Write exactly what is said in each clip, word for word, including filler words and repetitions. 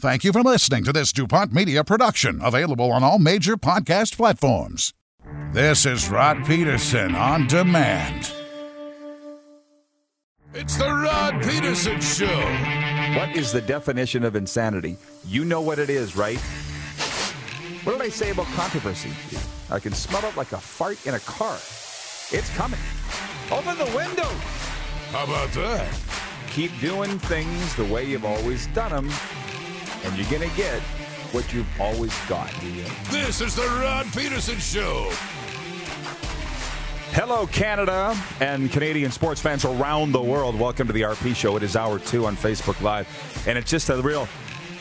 Thank you for listening to this DuPont Media production, available on all major podcast platforms. This is Rod Peterson on demand. It's the Rod Peterson Show. What is the definition of insanity? You know what it is, right? What did I say about controversy? I can smell it like a fart in a car. It's coming. Open the window. How about that? Keep doing things the way you've always done them, and you're going to get what you've always got. This is the Rod Peterson Show. Hello, Canada and Canadian sports fans around the world. Welcome to the R P Show. It is hour two on Facebook Live, and it's just a real...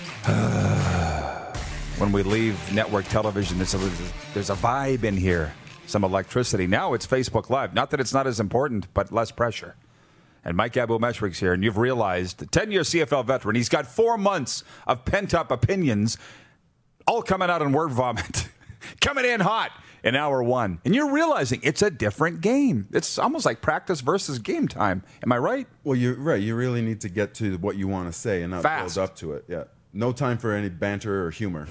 when we leave network television, there's a, there's a vibe in here, some electricity. Now it's Facebook Live. Not that it's not as important, but less pressure. And Mike Abou-Meshrich's here, and you've realized, ten-year C F L veteran, he's got four months of pent-up opinions, all coming out in word vomit, coming in hot in hour one. And you're realizing it's a different game. It's almost like practice versus game time. Am I right? Well, you're right. You really need to get to what you want to say and not Fast. build up to it. Yeah. No time for any banter or humor.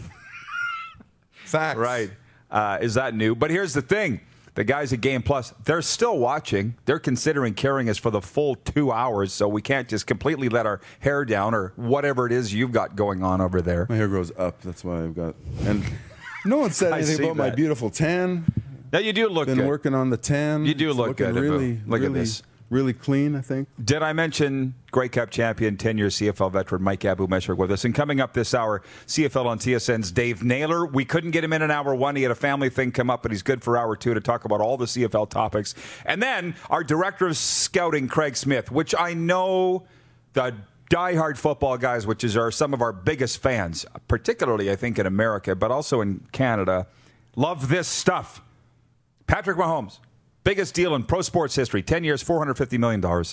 Facts. Right. Uh, is that new? But here's the thing. The guys at Game Plus, they're still watching. They're considering carrying us for the full two hours, so we can't just completely let our hair down or whatever it is you've got going on over there. My hair grows up. That's why I've got... And no one said anything about that. My beautiful tan. Now, you do look Been good. Been working on the tan. You do it's look good. Really, look really, at this. Really clean, I think. Did I mention Grey Cup champion, ten-year C F L veteran Mike Abou-Meshric with us? And coming up this hour, C F L on T S N's Dave Naylor. We couldn't get him in an hour one. He had a family thing come up, but he's good for hour two to talk about all the C F L topics. And then our director of scouting, Craig Smith, which I know the diehard football guys, which is are some of our biggest fans, particularly, I think, in America, but also in Canada, love this stuff. Patrick Mahomes. Biggest deal in pro sports history. ten years, four hundred fifty million dollars.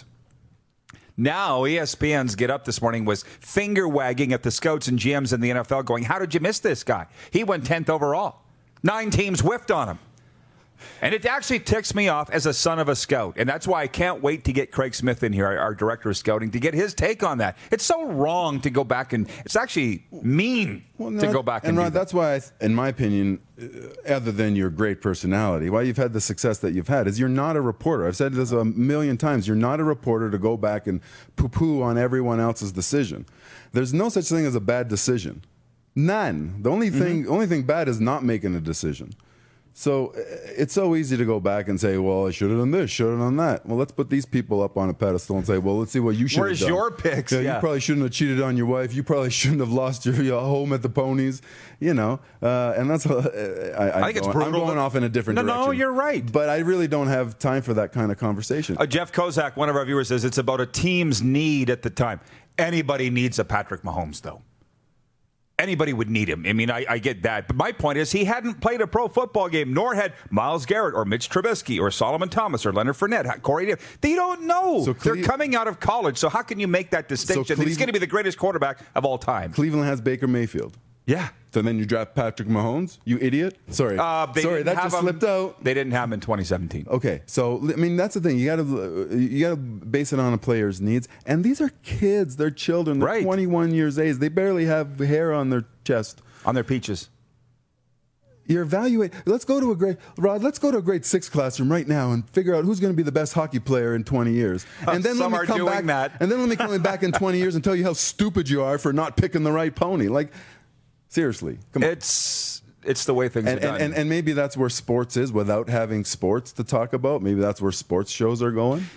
Now, E S P N's Get Up this morning was finger-wagging at the scouts and G Ms in the N F L going, how did you miss this guy? He went tenth overall. Nine teams whiffed on him. And it actually ticks me off as a son of a scout. And that's why I can't wait to get Craig Smith in here, our, our director of scouting, to get his take on that. It's so wrong to go back and it's actually mean well, not, to go back and, and Rod, do that. That's why, I, in my opinion, uh, other than your great personality, why you've had the success that you've had is you're not a reporter. I've said this a million times. You're not a reporter to go back and poo-poo on everyone else's decision. There's no such thing as a bad decision. None. The only thing, mm-hmm. only thing bad is not making a decision. So it's so easy to go back and say, well, I should have done this, should have done that. Well, let's put these people up on a pedestal and say, well, let's see what you should have done. Where's your picks? Yeah, yeah. You probably shouldn't have cheated on your wife. You probably shouldn't have lost your, your home at the Ponies. You know, uh, and that's uh, I, I, I think it's go, brutal. I'm going off in a different no, direction. No, you're right. But I really don't have time for that kind of conversation. Uh, Jeff Kozak, one of our viewers, says it's about a team's need at the time. Anybody needs a Patrick Mahomes, though. Anybody would need him. I mean, I, I get that. But my point is he hadn't played a pro football game, nor had Myles Garrett or Mitch Trubisky or Solomon Thomas or Leonard Fournette, Corey Davis. They don't know. So Cle- They're coming out of college. So how can you make that distinction? So Cle- he's going to be the greatest quarterback of all time. Cleveland has Baker Mayfield. Yeah. So then you draft Patrick Mahomes? You idiot. Sorry. Uh, Sorry, that just him, slipped out. They didn't have him in twenty seventeen. Okay. So, I mean, that's the thing. You got to you got to base it on a player's needs. And these are kids. They're children. They're right. twenty-one years age. They barely have hair on their chest. On their peaches. You're evaluating. Let's go to a grade, Rod, let's go to a grade six classroom right now and figure out who's going to be the best hockey player in twenty years. And then Some let me are come doing back, that. And then let me come back in twenty years and tell you how stupid you are for not picking the right pony. Like, seriously. Come on. It's it's the way things and, are done. And, and, and maybe that's where sports is without having sports to talk about. Maybe that's where sports shows are going.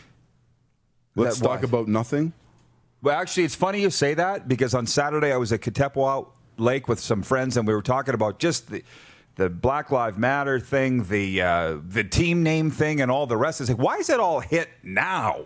Let's that, talk why? about nothing. Well, actually, it's funny you say that because on Saturday I was at Katepwa Lake with some friends and we were talking about just the the Black Lives Matter thing, the uh, the team name thing, and all the rest. It's like, why is it all hit now?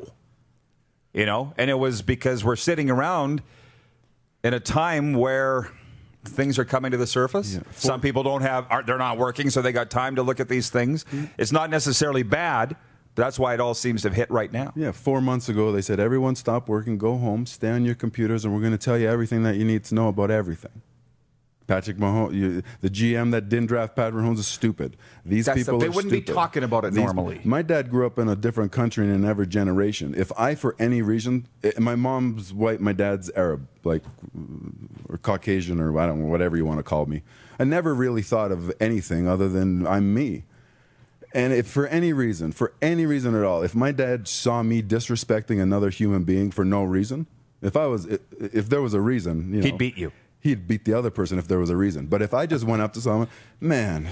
You know, and it was because we're sitting around in a time where things are coming to the surface. Yeah. Some people don't have, aren't, they're not working, so they got time to look at these things. Mm-hmm. It's not necessarily bad. But that's why it all seems to have hit right now. Yeah, four months ago they said, everyone stop working, go home, stay on your computers, and we're going to tell you everything that you need to know about everything. Patrick Mahomes, you, the G M that didn't draft Patrick Mahomes is stupid. These That's people the, they are wouldn't stupid. be talking about it These, normally. My dad grew up in a different country and in every generation. If I, for any reason, my mom's white, my dad's Arab, like, or Caucasian, or I don't know, whatever you want to call me. I never really thought of anything other than I'm me. And if for any reason, for any reason at all, if my dad saw me disrespecting another human being for no reason, if I was, if there was a reason, you know, he'd beat you. He'd beat the other person if there was a reason. But if I just went up to someone, man,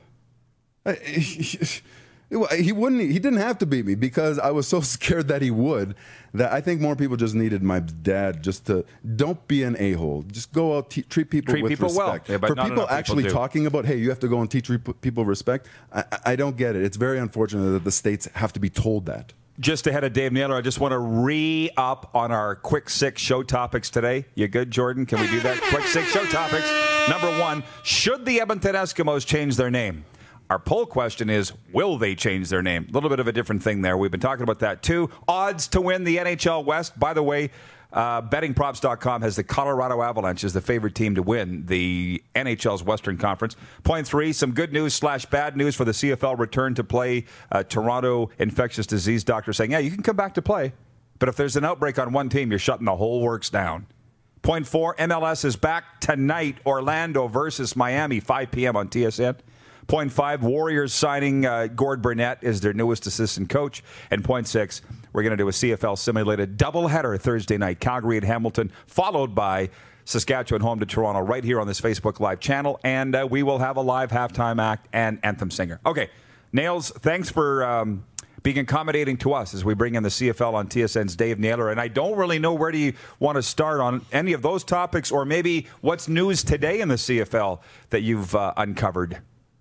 I, he, he wouldn't. He didn't have to beat me because I was so scared that he would. That I think more people just needed my dad just to don't be an a-hole. Just go out, t- treat people treat with people respect. Well. Yeah, but For not people actually people talking about, hey, you have to go and teach re- people respect. I, I don't get it. It's very unfortunate that the states have to be told that. Just ahead of Dave Naylor, I just want to re-up on our Quick Six show topics today. You good, Jordan? Can we do that? Quick Six show topics. Number one, should the Edmonton Eskimos change their name? Our poll question is, will they change their name? A little bit of a different thing there. We've been talking about that, too. Odds to win the N H L West. By the way, uh, betting props dot com has the Colorado Avalanche as the favorite team to win the N H L's Western Conference. Point three, some good news slash bad news for the C F L return to play. Uh, Toronto infectious disease doctor saying, yeah, you can come back to play. But if there's an outbreak on one team, you're shutting the whole works down. Point four, M L S is back tonight. Orlando versus Miami, five p.m. on T S N. Point five, Warriors signing uh, Gord Burnett as their newest assistant coach. And point six, we're going to do a C F L simulated doubleheader Thursday night, Calgary and Hamilton, followed by Saskatchewan home to Toronto right here on this Facebook Live channel. And uh, we will have a live halftime act and anthem singer. Okay, Nails, thanks for um, being accommodating to us as we bring in the C F L on T S N's Dave Naylor. And I don't really know where do you want to start on any of those topics, or maybe what's news today in the C F L that you've uh, uncovered.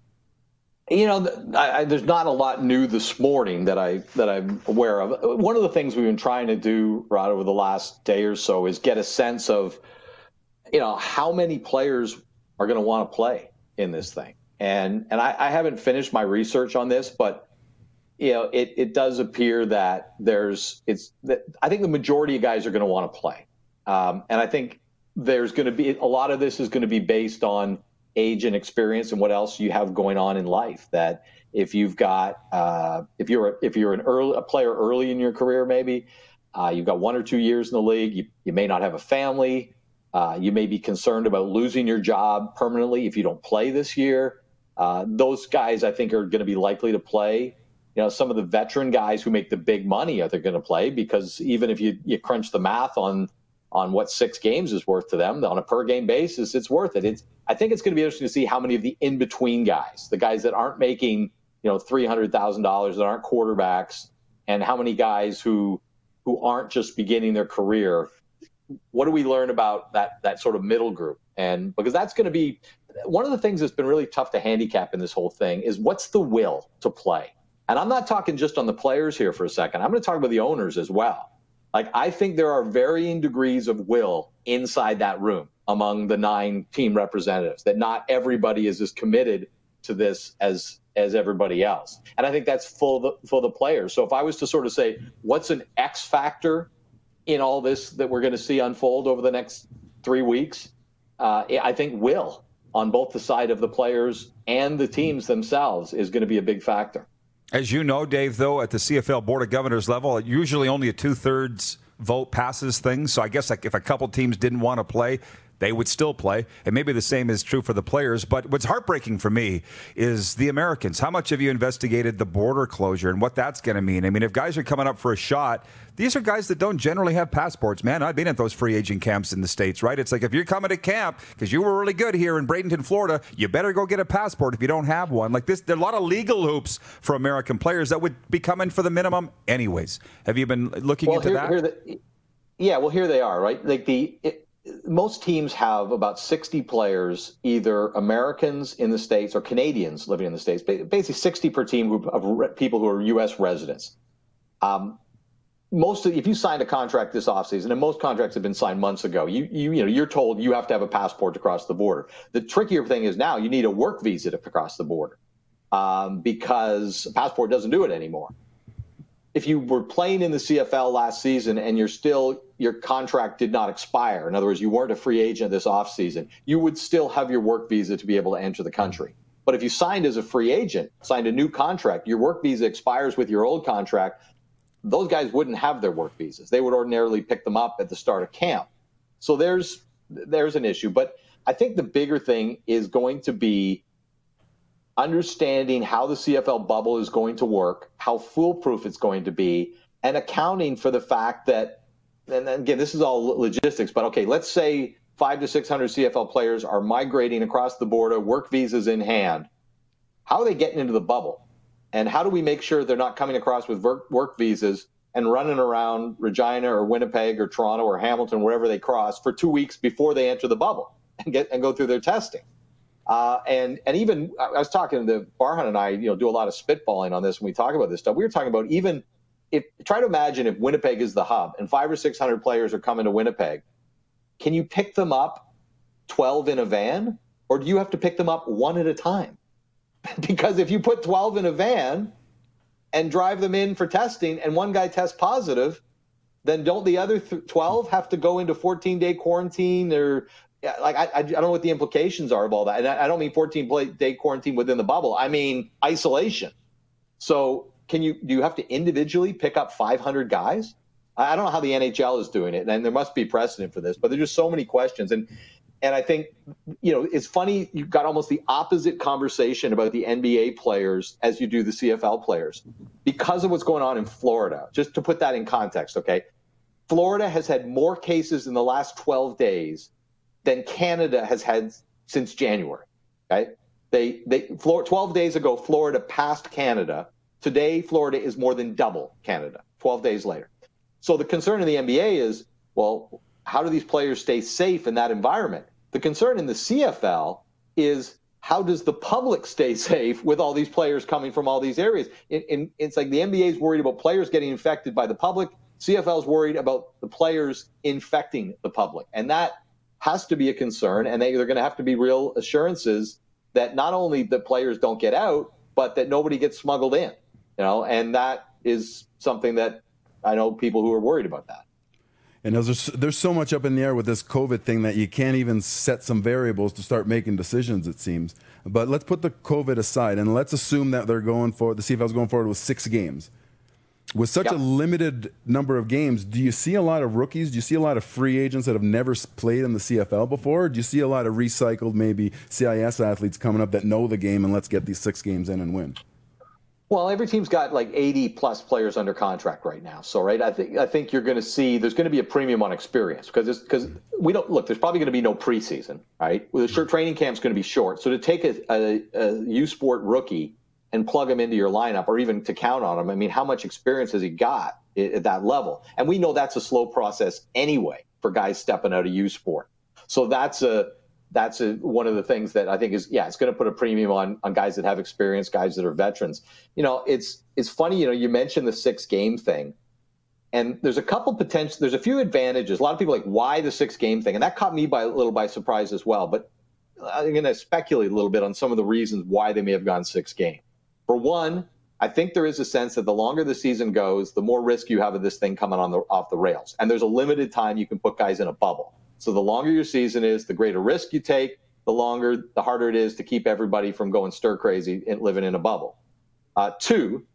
You know, I, I, there's not a lot new this morning that I that I'm aware of. One of the things we've been trying to do, Rod, over the last day or so is get a sense of, you know, how many players are going to want to play in this thing. And and I, I haven't finished my research on this, but you know, it it does appear that there's it's that I think the majority of guys are going to want to play, um, and I think there's going to be a lot of this is going to be based on age and experience and what else you have going on in life. That if you've got, uh, if you're a, if you're an early a player early in your career, maybe uh, you've got one or two years in the league, you, you may not have a family. Uh, you may be concerned about losing your job permanently if you don't play this year. Uh, those guys, I think, are going to be likely to play. You know, some of the veteran guys who make the big money are they're going to play because even if you, you crunch the math on on what six games is worth to them on a per game basis, it's worth it. It's I think it's going to be interesting to see how many of the in between guys, the guys that aren't making you know three hundred thousand dollars, that aren't quarterbacks, and how many guys who who aren't just beginning their career. What do we learn about that that sort of middle group? And because that's going to be one of the things that's been really tough to handicap in this whole thing is what's the will to play. And I'm not talking just on the players here for a second. I'm going to talk about the owners as well. Like, I think there are varying degrees of will inside that room among the nine team representatives, that not everybody is as committed to this as as everybody else. And I think that's for the, for the players. So if I was to sort of say, what's an X factor in all this that we're going to see unfold over the next three weeks, uh, I think will on both the side of the players and the teams themselves is going to be a big factor. As you know, Dave, though, at the C F L Board of Governors level, usually only a two-thirds vote passes things. So I guess like if a couple teams didn't want to play, they would still play. And maybe the same is true for the players. But what's heartbreaking for me is the Americans. How much have you investigated the border closure and what that's going to mean? I mean, if guys are coming up for a shot, these are guys that don't generally have passports, man. I've been at those free agent camps in the States, right? It's like if you're coming to camp because you were really good here in Bradenton, Florida, you better go get a passport if you don't have one. Like this, there are a lot of legal hoops for American players that would be coming for the minimum anyways. Have you been looking well, into here, that? Here the, yeah, well, here they are, right? Like the it, most teams have about sixty players, either Americans in the States or Canadians living in the States, basically sixty per team who, of people who are U S residents. Um, most of, if you signed a contract this offseason, and most contracts have been signed months ago, you, you, you know, you're told you have to have a passport to cross the border. The trickier thing is now you need a work visa to cross the border um, because a passport doesn't do it anymore. If you were playing in the C F L last season and you're still your contract did not expire, in other words, you weren't a free agent this offseason, you would still have your work visa to be able to enter the country. But if you signed as a free agent, signed a new contract, your work visa expires with your old contract, those guys wouldn't have their work visas. They would ordinarily pick them up at the start of camp. So there's there's an issue. But I think the bigger thing is going to be understanding how the C F L bubble is going to work, how foolproof it's going to be, and accounting for the fact that, and again, this is all logistics, but okay, let's say five to six hundred C F L players are migrating across the border, work visas in hand. How are they getting into the bubble? And how do we make sure they're not coming across with work, work visas and running around Regina or Winnipeg or Toronto or Hamilton, wherever they cross, for two weeks before they enter the bubble and get and go through their testing? Uh, and and even I was talking to Farhan and I, you know, do a lot of spitballing on this when we talk about this stuff. We were talking about even if try to imagine if Winnipeg is the hub and five or six hundred players are coming to Winnipeg, can you pick them up twelve in a van, or do you have to pick them up one at a time? Because if you put twelve in a van and drive them in for testing, and one guy tests positive, then don't the other twelve have to go into fourteen day quarantine or? Yeah, like I, I don't know what the implications are of all that, and I, I don't mean fourteen day quarantine within the bubble. I mean isolation. So, can you do you have to individually pick up five hundred guys? I don't know how the N H L is doing it, and there must be precedent for this. But there's just so many questions, and and I think you know it's funny. You've got almost the opposite conversation about the N B A players as you do the C F L players because of what's going on in Florida. Just to put that in context, okay? Florida has had more cases in the last twelve days than Canada has had since January, right? They, they, twelve days ago, Florida passed Canada. Today, Florida is more than double Canada, twelve days later. So the concern in the N B A is, well, how do these players stay safe in that environment? The concern in the C F L is, how does the public stay safe with all these players coming from all these areas? In, in, it's like the N B A is worried about players getting infected by the public. C F L is worried about the players infecting the public. And that has to be a concern, and they, they're going to have to be real assurances that not only the players don't get out, but that nobody gets smuggled in, you know, and that is something that I know people who are worried about that. And there's, there's so much up in the air with this COVID thing that you can't even set some variables to start making decisions, it seems. But let's put the COVID aside, and let's assume that they're going for, the C F L is going forward with six games. With such yep. a limited number of games, do you see a lot of rookies? Do you see a lot of free agents that have never played in the C F L before? Or do you see a lot of recycled, maybe C I S athletes coming up that know the game and let's get these six games in and win? Well, every team's got like eighty plus players under contract right now. So, right, I think I think you're going to see there's going to be a premium on experience because because we don't look. There's probably going to be no preseason, right? Well, the short training camp's going to be short. So to take a, a, a U Sport rookie and plug him into your lineup, or even to count on him, I mean, how much experience has he got at that level? And we know that's a slow process anyway for guys stepping out of U Sport. So that's a that's a, one of the things that I think is, yeah, it's going to put a premium on on guys that have experience, guys that are veterans. You know, it's it's funny, you know, you mentioned the six game thing, and there's a couple potential, there's a few advantages. A lot of people are like, why the six game thing? And that caught me by a little by surprise as well. But I'm going to speculate a little bit on some of the reasons why they may have gone six game. For one, I think there is a sense that the longer the season goes, the more risk you have of this thing coming on the off the rails. And there's a limited time you can put guys in a bubble. So the longer your season is, the greater risk you take, the longer, the harder it is to keep everybody from going stir crazy and living in a bubble. Uh, two,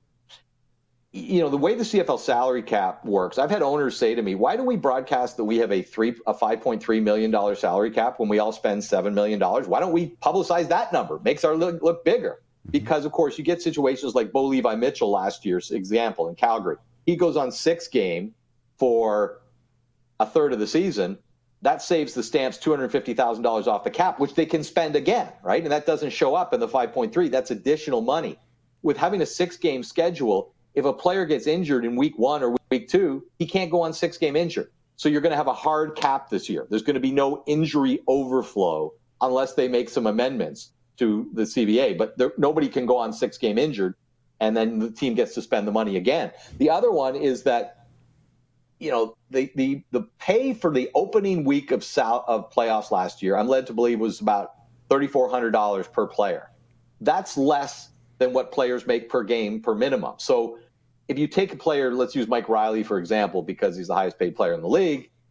you know, the way the C F L salary cap works, I've had owners say to me, why do we broadcast that we have a three, a five point three million dollars salary cap when we all spend seven million dollars? Why don't we publicize that number? Makes our look, look bigger. Because, of course, you get situations like Bo Levi Mitchell last year's example in Calgary. He goes on six game for a third of the season. That saves the Stamps two hundred fifty thousand dollars off the cap, which they can spend again, right? And that doesn't show up in the five point three. That's additional money. With having a six-game schedule, if a player gets injured in week one or week two, he can't go on six-game injured. So you're going to have a hard cap this year. There's going to be no injury overflow unless they make some amendments to the C B A, but there, nobody can go on six game injured and then the team gets to spend the money again. The other one is that, you know, the the the pay for the opening week of South, of playoffs last year, I'm led to believe was about thirty-four hundred dollars per player. That's less than what players make per game per minimum. So if you take a player, let's use Mike Riley, for example, because he's the highest paid player in the league,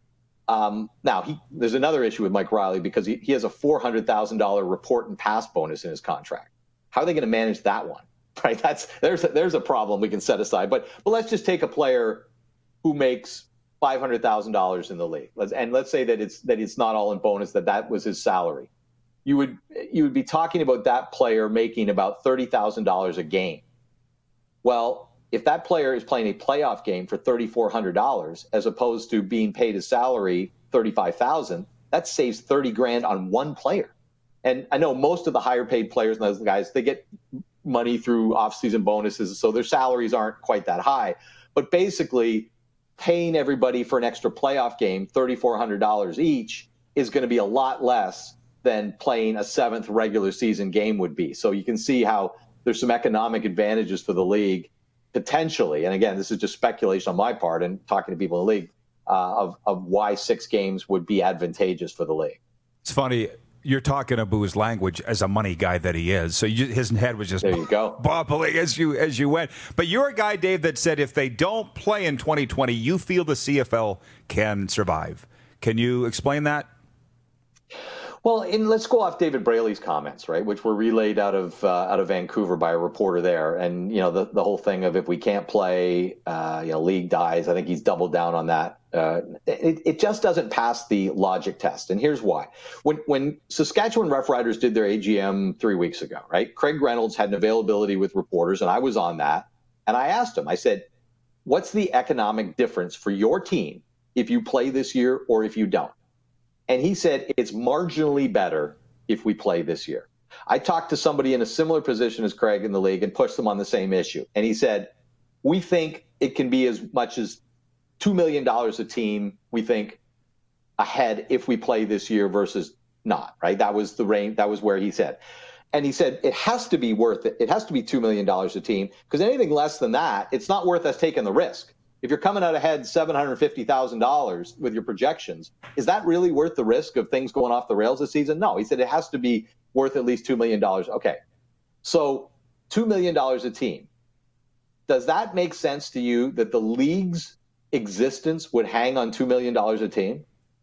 Um, now, he, there's another issue with Mike Reilly because he, he has a four hundred thousand dollars report and pass bonus in his contract. How are they going to manage that one? Right? That's there's a, there's a problem we can set aside. But but let's just take a player who makes five hundred thousand dollars in the league, let's, and let's say that it's that it's not all in bonus, that that was his salary. You would you would be talking about that player making about thirty thousand dollars a game. Well, if that player is playing a playoff game for three thousand four hundred dollars as opposed to being paid his salary thirty-five thousand dollars, that saves thirty grand on one player. And I know most of the higher paid players and those guys, they get money through off-season bonuses, so their salaries aren't quite that high. But basically, paying everybody for an extra playoff game, three thousand four hundred dollars each, is going to be a lot less than playing a seventh regular season game would be. So you can see how there's some economic advantages for the league, potentially. And again, this is just speculation on my part and talking to people in the league uh, of, of why six games would be advantageous for the league. It's funny. You're talking Abu's language as a money guy that he is. So you, his head was just there you go. bobbling as you as you went. But you're a guy, Dave, that said if they don't play in twenty twenty, you feel the C F L can survive. Can you explain that? Well, and let's go off David Braley's comments, right, which were relayed out of uh, out of Vancouver by a reporter there. And, you know, the, the whole thing of if we can't play, uh, you know, league dies. I think he's doubled down on that. Uh, it, it just doesn't pass the logic test. And here's why. When when Saskatchewan Roughriders did their A G M three weeks ago, right, Craig Reynolds had an availability with reporters, and I was on that. And I asked him, I said, what's the economic difference for your team if you play this year or if you don't? And he said, it's marginally better if we play this year. I talked to somebody in a similar position as Craig in the league and pushed them on the same issue. And he said, we think it can be as much as two million dollars a team, we think, ahead if we play this year versus not, right? That was the range. That was where he said. And he said, it has to be worth it. It has to be two million dollars a team, because anything less than that, it's not worth us taking the risk. If you're coming out ahead seven hundred fifty thousand dollars with your projections, is that really worth the risk of things going off the rails this season? No. He said it has to be worth at least two million dollars. Okay. So two million dollars a team. Does that make sense to you that the league's existence would hang on two million dollars a team?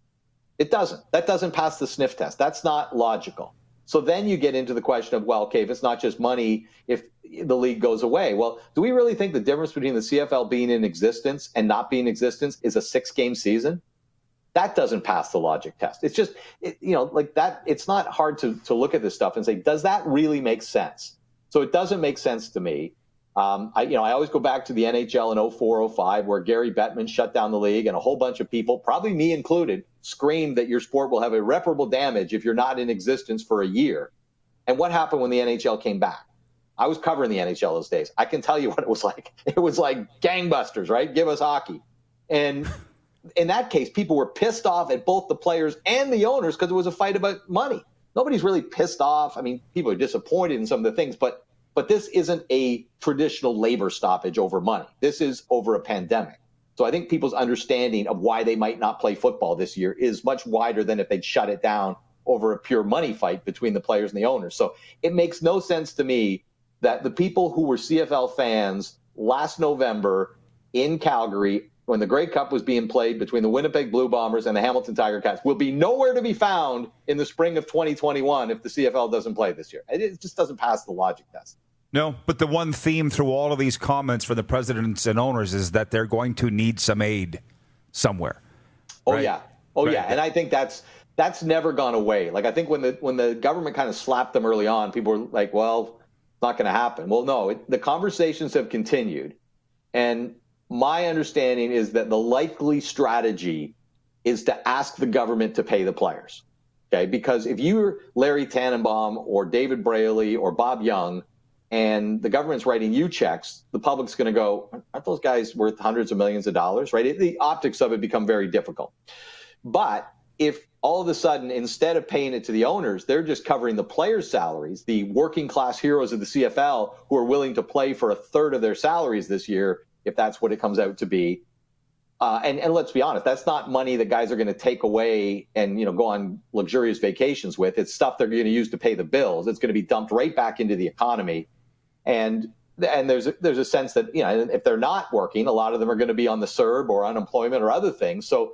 It doesn't. That doesn't pass the sniff test. That's not logical. So then you get into the question of, well, okay, if it's not just money, if the league goes away, well, do we really think the difference between the C F L being in existence and not being in existence is a six-game season? That doesn't pass the logic test. It's just, it, you know, like that, it's not hard to, to look at this stuff and say, does that really make sense? So it doesn't make sense to me. Um, I, you know, I always go back to the N H L in oh four oh five where Gary Bettman shut down the league and a whole bunch of people, probably me included, screamed that your sport will have irreparable damage if you're not in existence for a year. And what happened when the N H L came back? I was covering the N H L those days. I can tell you what it was like. It was like gangbusters, right? Give us hockey. And in that case, people were pissed off at both the players and the owners because it was a fight about money. Nobody's really pissed off. I mean, people are disappointed in some of the things, but But this isn't a traditional labor stoppage over money. This is over a pandemic. So I think people's understanding of why they might not play football this year is much wider than if they'd shut it down over a pure money fight between the players and the owners. So it makes no sense to me that the people who were C F L fans last November in Calgary, when the Grey Cup was being played between the Winnipeg Blue Bombers and the Hamilton Tiger Cats, will be nowhere to be found in the spring of twenty twenty-one if the C F L doesn't play this year. It just doesn't pass the logic test. No, but the one theme through all of these comments from the presidents and owners is that they're going to need some aid somewhere. Oh, right? yeah. Oh, right. yeah. And I think that's that's never gone away. Like, I think when the when the government kind of slapped them early on, people were like, well, it's not going to happen. Well, no, it, the conversations have continued. And my understanding is that the likely strategy is to ask the government to pay the players. Okay, because if you're Larry Tannenbaum or David Braley or Bob Young, and the government's writing you checks, the public's going to go, aren't those guys worth hundreds of millions of dollars, right? It, the optics of it become very difficult. But if all of a sudden, instead of paying it to the owners, they're just covering the players' salaries, the working class heroes of the C F L who are willing to play for a third of their salaries this year, if that's what it comes out to be. Uh, and, and let's be honest, that's not money that guys are going to take away and, you know, go on luxurious vacations with. It's stuff they're going to use to pay the bills. It's going to be dumped right back into the economy. And and there's a, there's a sense that, you know, if they're not working, a lot of them are going to be on the C E R B or unemployment or other things. So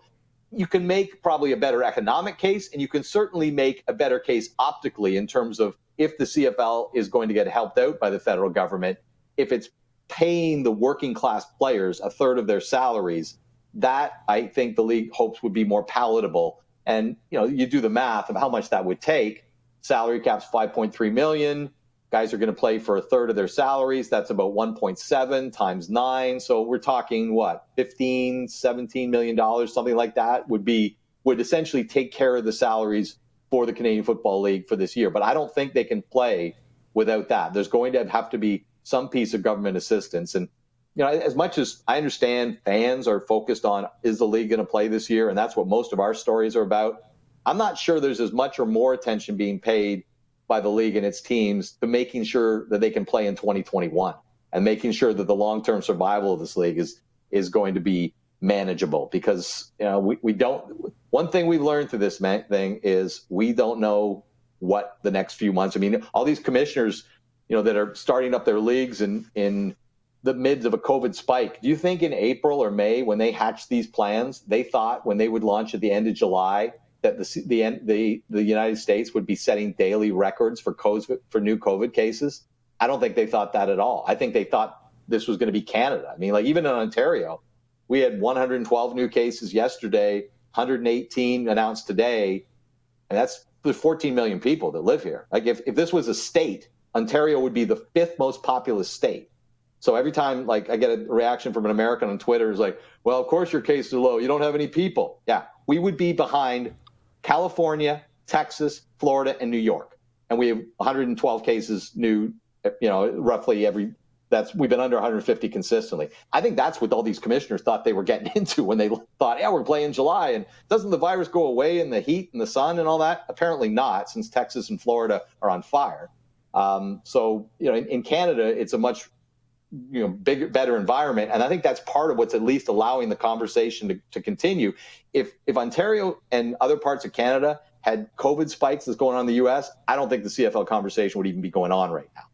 you can make probably a better economic case, and you can certainly make a better case optically in terms of if the C F L is going to get helped out by the federal government, if it's paying the working class players a third of their salaries, that I think the league hopes would be more palatable. And, you know, you do the math of how much that would take. Salary cap's five point three million. Guys are going to play for a third of their salaries. That's about one point seven times nine. So we're talking what, fifteen, seventeen million dollars, something like that would be, would essentially take care of the salaries for the Canadian Football League for this year. But I don't think they can play without that. There's going to have to be some piece of government assistance. And, you know, as much as I understand fans are focused on, is the league going to play this year? And that's what most of our stories are about. I'm not sure there's as much or more attention being paid by the league and its teams to making sure that they can play in twenty twenty-one and making sure that the long-term survival of this league is is going to be manageable. Because, you know, we, we don't, one thing we've learned through this thing is we don't know what the next few months, I mean, all these commissioners, you know, that are starting up their leagues in, in the midst of a COVID spike. Do you think in April or May, when they hatched these plans, they thought when they would launch at the end of July that the the the, the United States would be setting daily records for COVID, for new COVID cases? I don't think they thought that at all. I think they thought this was going to be Canada. I mean, like even in Ontario, we had one hundred twelve new cases yesterday, one hundred eighteen announced today, and that's there's fourteen million people that live here. Like if, if this was a state, Ontario would be the fifth most populous state. So every time like I get a reaction from an American on Twitter is like, well, of course your cases are low. You don't have any people. Yeah, we would be behind California, Texas, Florida, and New York. And we have one hundred twelve cases new, you know, roughly every, that's, we've been under one hundred fifty consistently. I think that's what all these commissioners thought they were getting into when they thought, yeah, we're playing July. And doesn't the virus go away in the heat and the sun and all that? Apparently not, since Texas and Florida are on fire. Um, so, you know, in, in Canada, it's a much, you know, bigger, better environment. And I think that's part of what's at least allowing the conversation to, to continue. If if Ontario and other parts of Canada had COVID spikes that's going on in the U S, I don't think the C F L conversation would even be going on right now.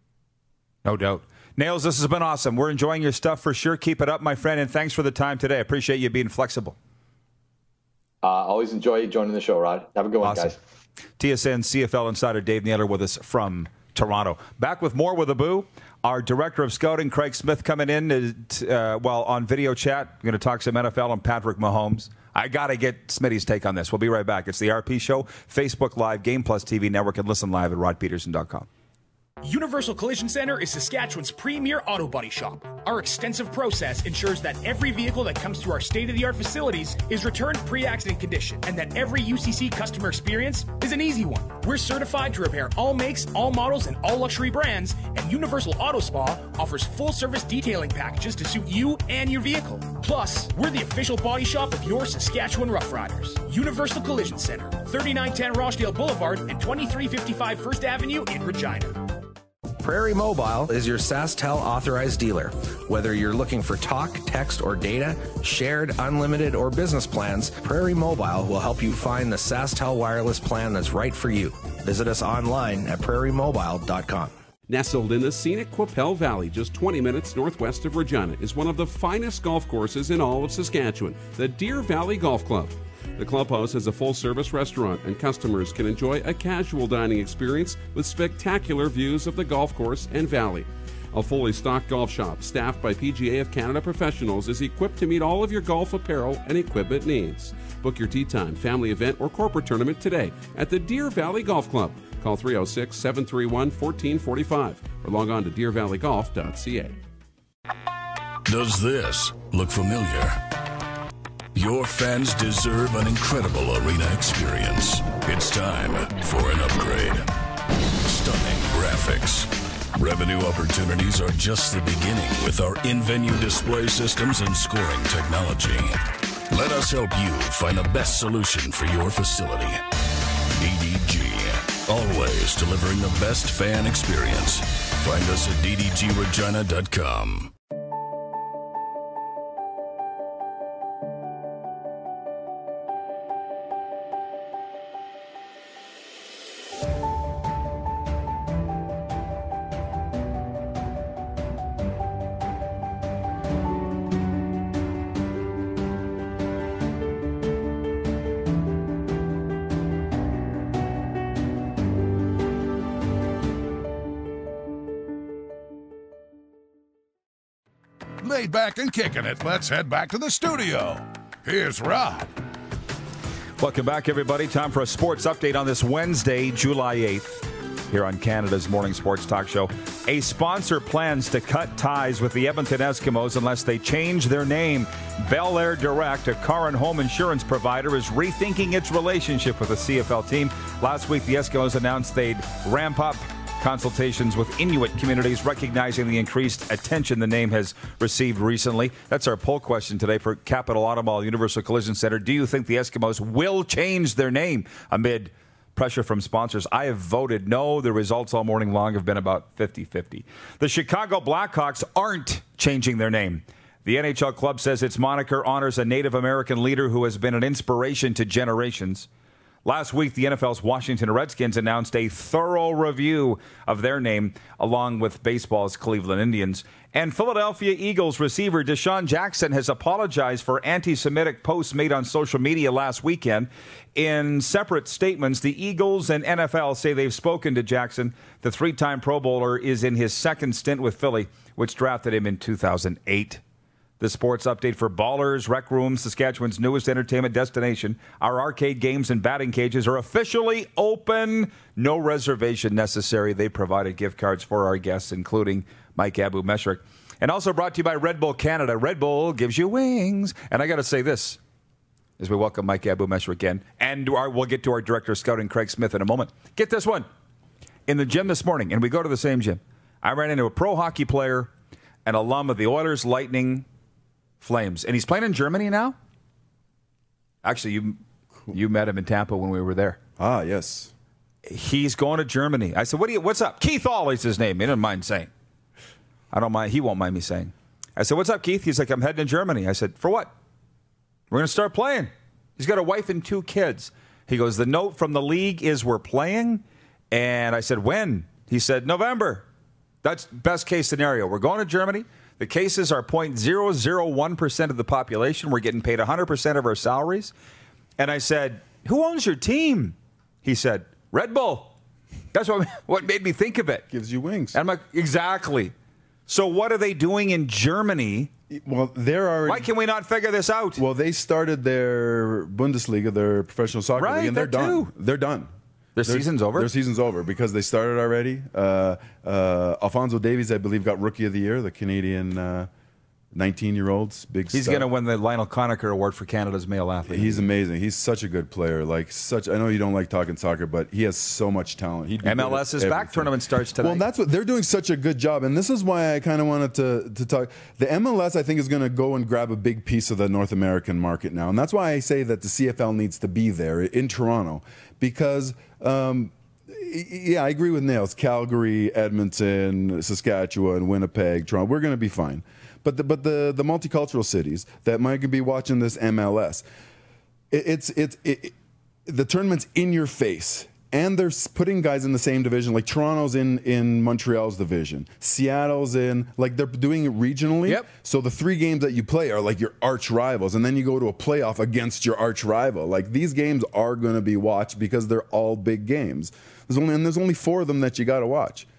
No doubt. Nails, this has been awesome. We're enjoying your stuff for sure. Keep it up, my friend, and thanks for the time today. I appreciate you being flexible. Uh, always enjoy joining the show, Rod. Have a good awesome. one, guys. T S N C F L insider Dave Naylor with us from Toronto. Back with more with Abu. Our director of scouting, Craig Smith, coming in uh, while on video chat. We're going to talk some N F L and Patrick Mahomes. I got to get Smitty's take on this. We'll be right back. It's the R P Show, Facebook Live, Game Plus T V network, and listen live at rod peterson dot com. Universal Collision Center is Saskatchewan's premier auto body shop. Our extensive process ensures that every vehicle that comes through our state-of-the-art facilities is returned pre-accident condition, and that every U C C customer experience is an easy one. We're certified to repair all makes, all models, and all luxury brands, and Universal Auto Spa offers full-service detailing packages to suit you and your vehicle. Plus, we're the official body shop of your Saskatchewan Rough Riders. Universal Collision Center, thirty-nine ten Rochdale Boulevard and twenty-three fifty-five First Avenue in Regina. Prairie Mobile is your SaskTel authorized dealer. Whether you're looking for talk, text, or data, shared, unlimited, or business plans, Prairie Mobile will help you find the SaskTel wireless plan that's right for you. Visit us online at prairie mobile dot com. Nestled in the scenic Qu'Appelle Valley, just twenty minutes northwest of Regina, is one of the finest golf courses in all of Saskatchewan, the Deer Valley Golf Club. The clubhouse has a full-service restaurant, and customers can enjoy a casual dining experience with spectacular views of the golf course and valley. A fully stocked golf shop, staffed by P G A of Canada professionals, is equipped to meet all of your golf apparel and equipment needs. Book your tee time, family event, or corporate tournament today at the Deer Valley Golf Club. Call three oh six, seven three one, one four four five or log on to deer valley golf dot c a. Does this look familiar? Your fans deserve an incredible arena experience. It's time for an upgrade. Stunning graphics. Revenue opportunities are just the beginning with our in-venue display systems and scoring technology. Let us help you find the best solution for your facility. D D G. Always delivering the best fan experience. Find us at d d g regina dot com. Laid back and kicking it, let's head back to the studio. Here's Rod. Welcome back, everybody. Time for a sports update on this Wednesday, July eighth, here on Canada's Morning Sports Talk Show. A sponsor plans to cut ties with the Edmonton Eskimos unless they change their name. Bel Air Direct, a car and home insurance provider, is rethinking its relationship with the C F L team. Last week, the Eskimos announced they'd ramp up consultations with Inuit communities, recognizing the increased attention the name has received recently. That's our poll question today for Capital Automall Universal Collision Center. Do you think the Eskimos will change their name amid pressure from sponsors? I have voted no. The results all morning long have been about fifty-fifty. The Chicago Blackhawks aren't changing their name. The N H L club says its moniker honors a Native American leader who has been an inspiration to generations. Last week, the N F L's Washington Redskins announced a thorough review of their name, along with baseball's Cleveland Indians. And Philadelphia Eagles receiver Deshaun Jackson has apologized for anti-Semitic posts made on social media last weekend. In separate statements, the Eagles and N F L say they've spoken to Jackson. The three-time Pro Bowler is in his second stint with Philly, which drafted him in two thousand eight. The sports update for Ballers, Rec Room, Saskatchewan's newest entertainment destination. Our arcade games and batting cages are officially open. No reservation necessary. They provided gift cards for our guests, including Mike Abu-Meshrik. And also brought to you by Red Bull Canada. Red Bull gives you wings. And I got to say this as we welcome Mike Abu-Meshrik in. And our, we'll get to our director of scouting, Craig Smith, in a moment. Get this one. In the gym this morning, and we go to the same gym, I ran into a pro hockey player, an alum of the Oilers, Lightning, Flames. And he's playing in Germany now? Actually, you you met him in Tampa when we were there. Ah, yes. He's going to Germany. I said, "What do you? What's up?" Keith All is his name. He didn't mind saying. I don't mind. He won't mind me saying. I said, "What's up, Keith?" He's like, "I'm heading to Germany." I said, "For what?" "We're going to start playing." He's got a wife and two kids. He goes, "The note from the league is we're playing." And I said, "When?" He said, "November." That's best case scenario. We're going to Germany. The cases are zero point zero zero one percent of the population. We're getting paid one hundred percent of our salaries. And I said, "Who owns your team?" He said, "Red Bull." That's what, what made me think of it. Gives you wings. And I'm like, exactly. So what are they doing in Germany? Well, they're already. Why can we not figure this out? Well, they started their Bundesliga, their professional soccer right, league, and they're done. Too. They're done. Their season's over? Their season's over because they started already. Uh, uh, Alphonso Davies, I believe, got Rookie of the Year, the Canadian uh, nineteen-year-olds. Big He's going to win the Lionel Conacher Award for Canada's male athlete. He's amazing. He's such a good player. Like such. I know you don't like talking soccer, but he has so much talent. He'd be M L S is back. Tournament starts tonight. Well, that's what they're doing such a good job, and this is why I kind of wanted to to talk. The M L S, I think, is going to go and grab a big piece of the North American market now, and that's why I say that the C F L needs to be there in Toronto because. Um, Yeah, I agree with Nails. Calgary, Edmonton, Saskatchewan, Winnipeg, Toronto. We're going to be fine. But the, but the, the multicultural cities that might be watching this M L S, it, it's it's it, it, the tournament's in your face, and they're putting guys in the same division. Like Toronto's in in Montreal's division, Seattle's in like they're doing it regionally. Yep. So the three games that you play are like your arch rivals, and then you go to a playoff against your arch rival. Like these games are going to be watched because they're all big games. There's only and there's only four of them that you got to watch.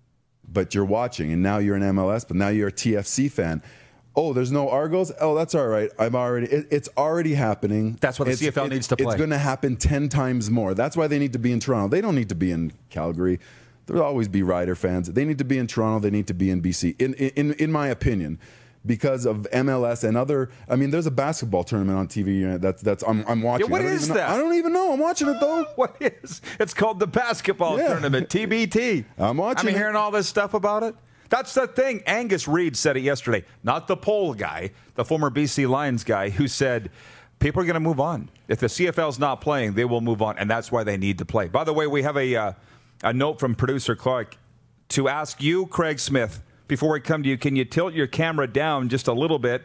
But you're watching, and now you're an M L S, but now you're a T F C fan. Oh, there's no Argos? Oh, that's all right. I'm already. It, it's already happening. That's what the it's, C F L it, needs to play. It's going to happen ten times more. That's why they need to be in Toronto. They don't need to be in Calgary. There'll always be Rider fans. They need to be in Toronto. They need to be in B C. In in in my opinion. Because of M L S and other, I mean, there's a basketball tournament on T V. That's that's I'm I'm watching. Yeah, what I don't is even that? Know. I don't even know. I'm watching it though. What is? It's called the basketball Yeah. tournament, T B T. I'm watching I'm it. hearing all this stuff about it. That's the thing. Angus Reid said it yesterday. Not the poll guy, the former B C Lions guy, who said people are going to move on. If the C F L's not playing, they will move on, and that's why they need to play. By the way, we have a uh, a note from producer Clark to ask you, Craig Smith. Before we come to you, can you tilt your camera down just a little bit?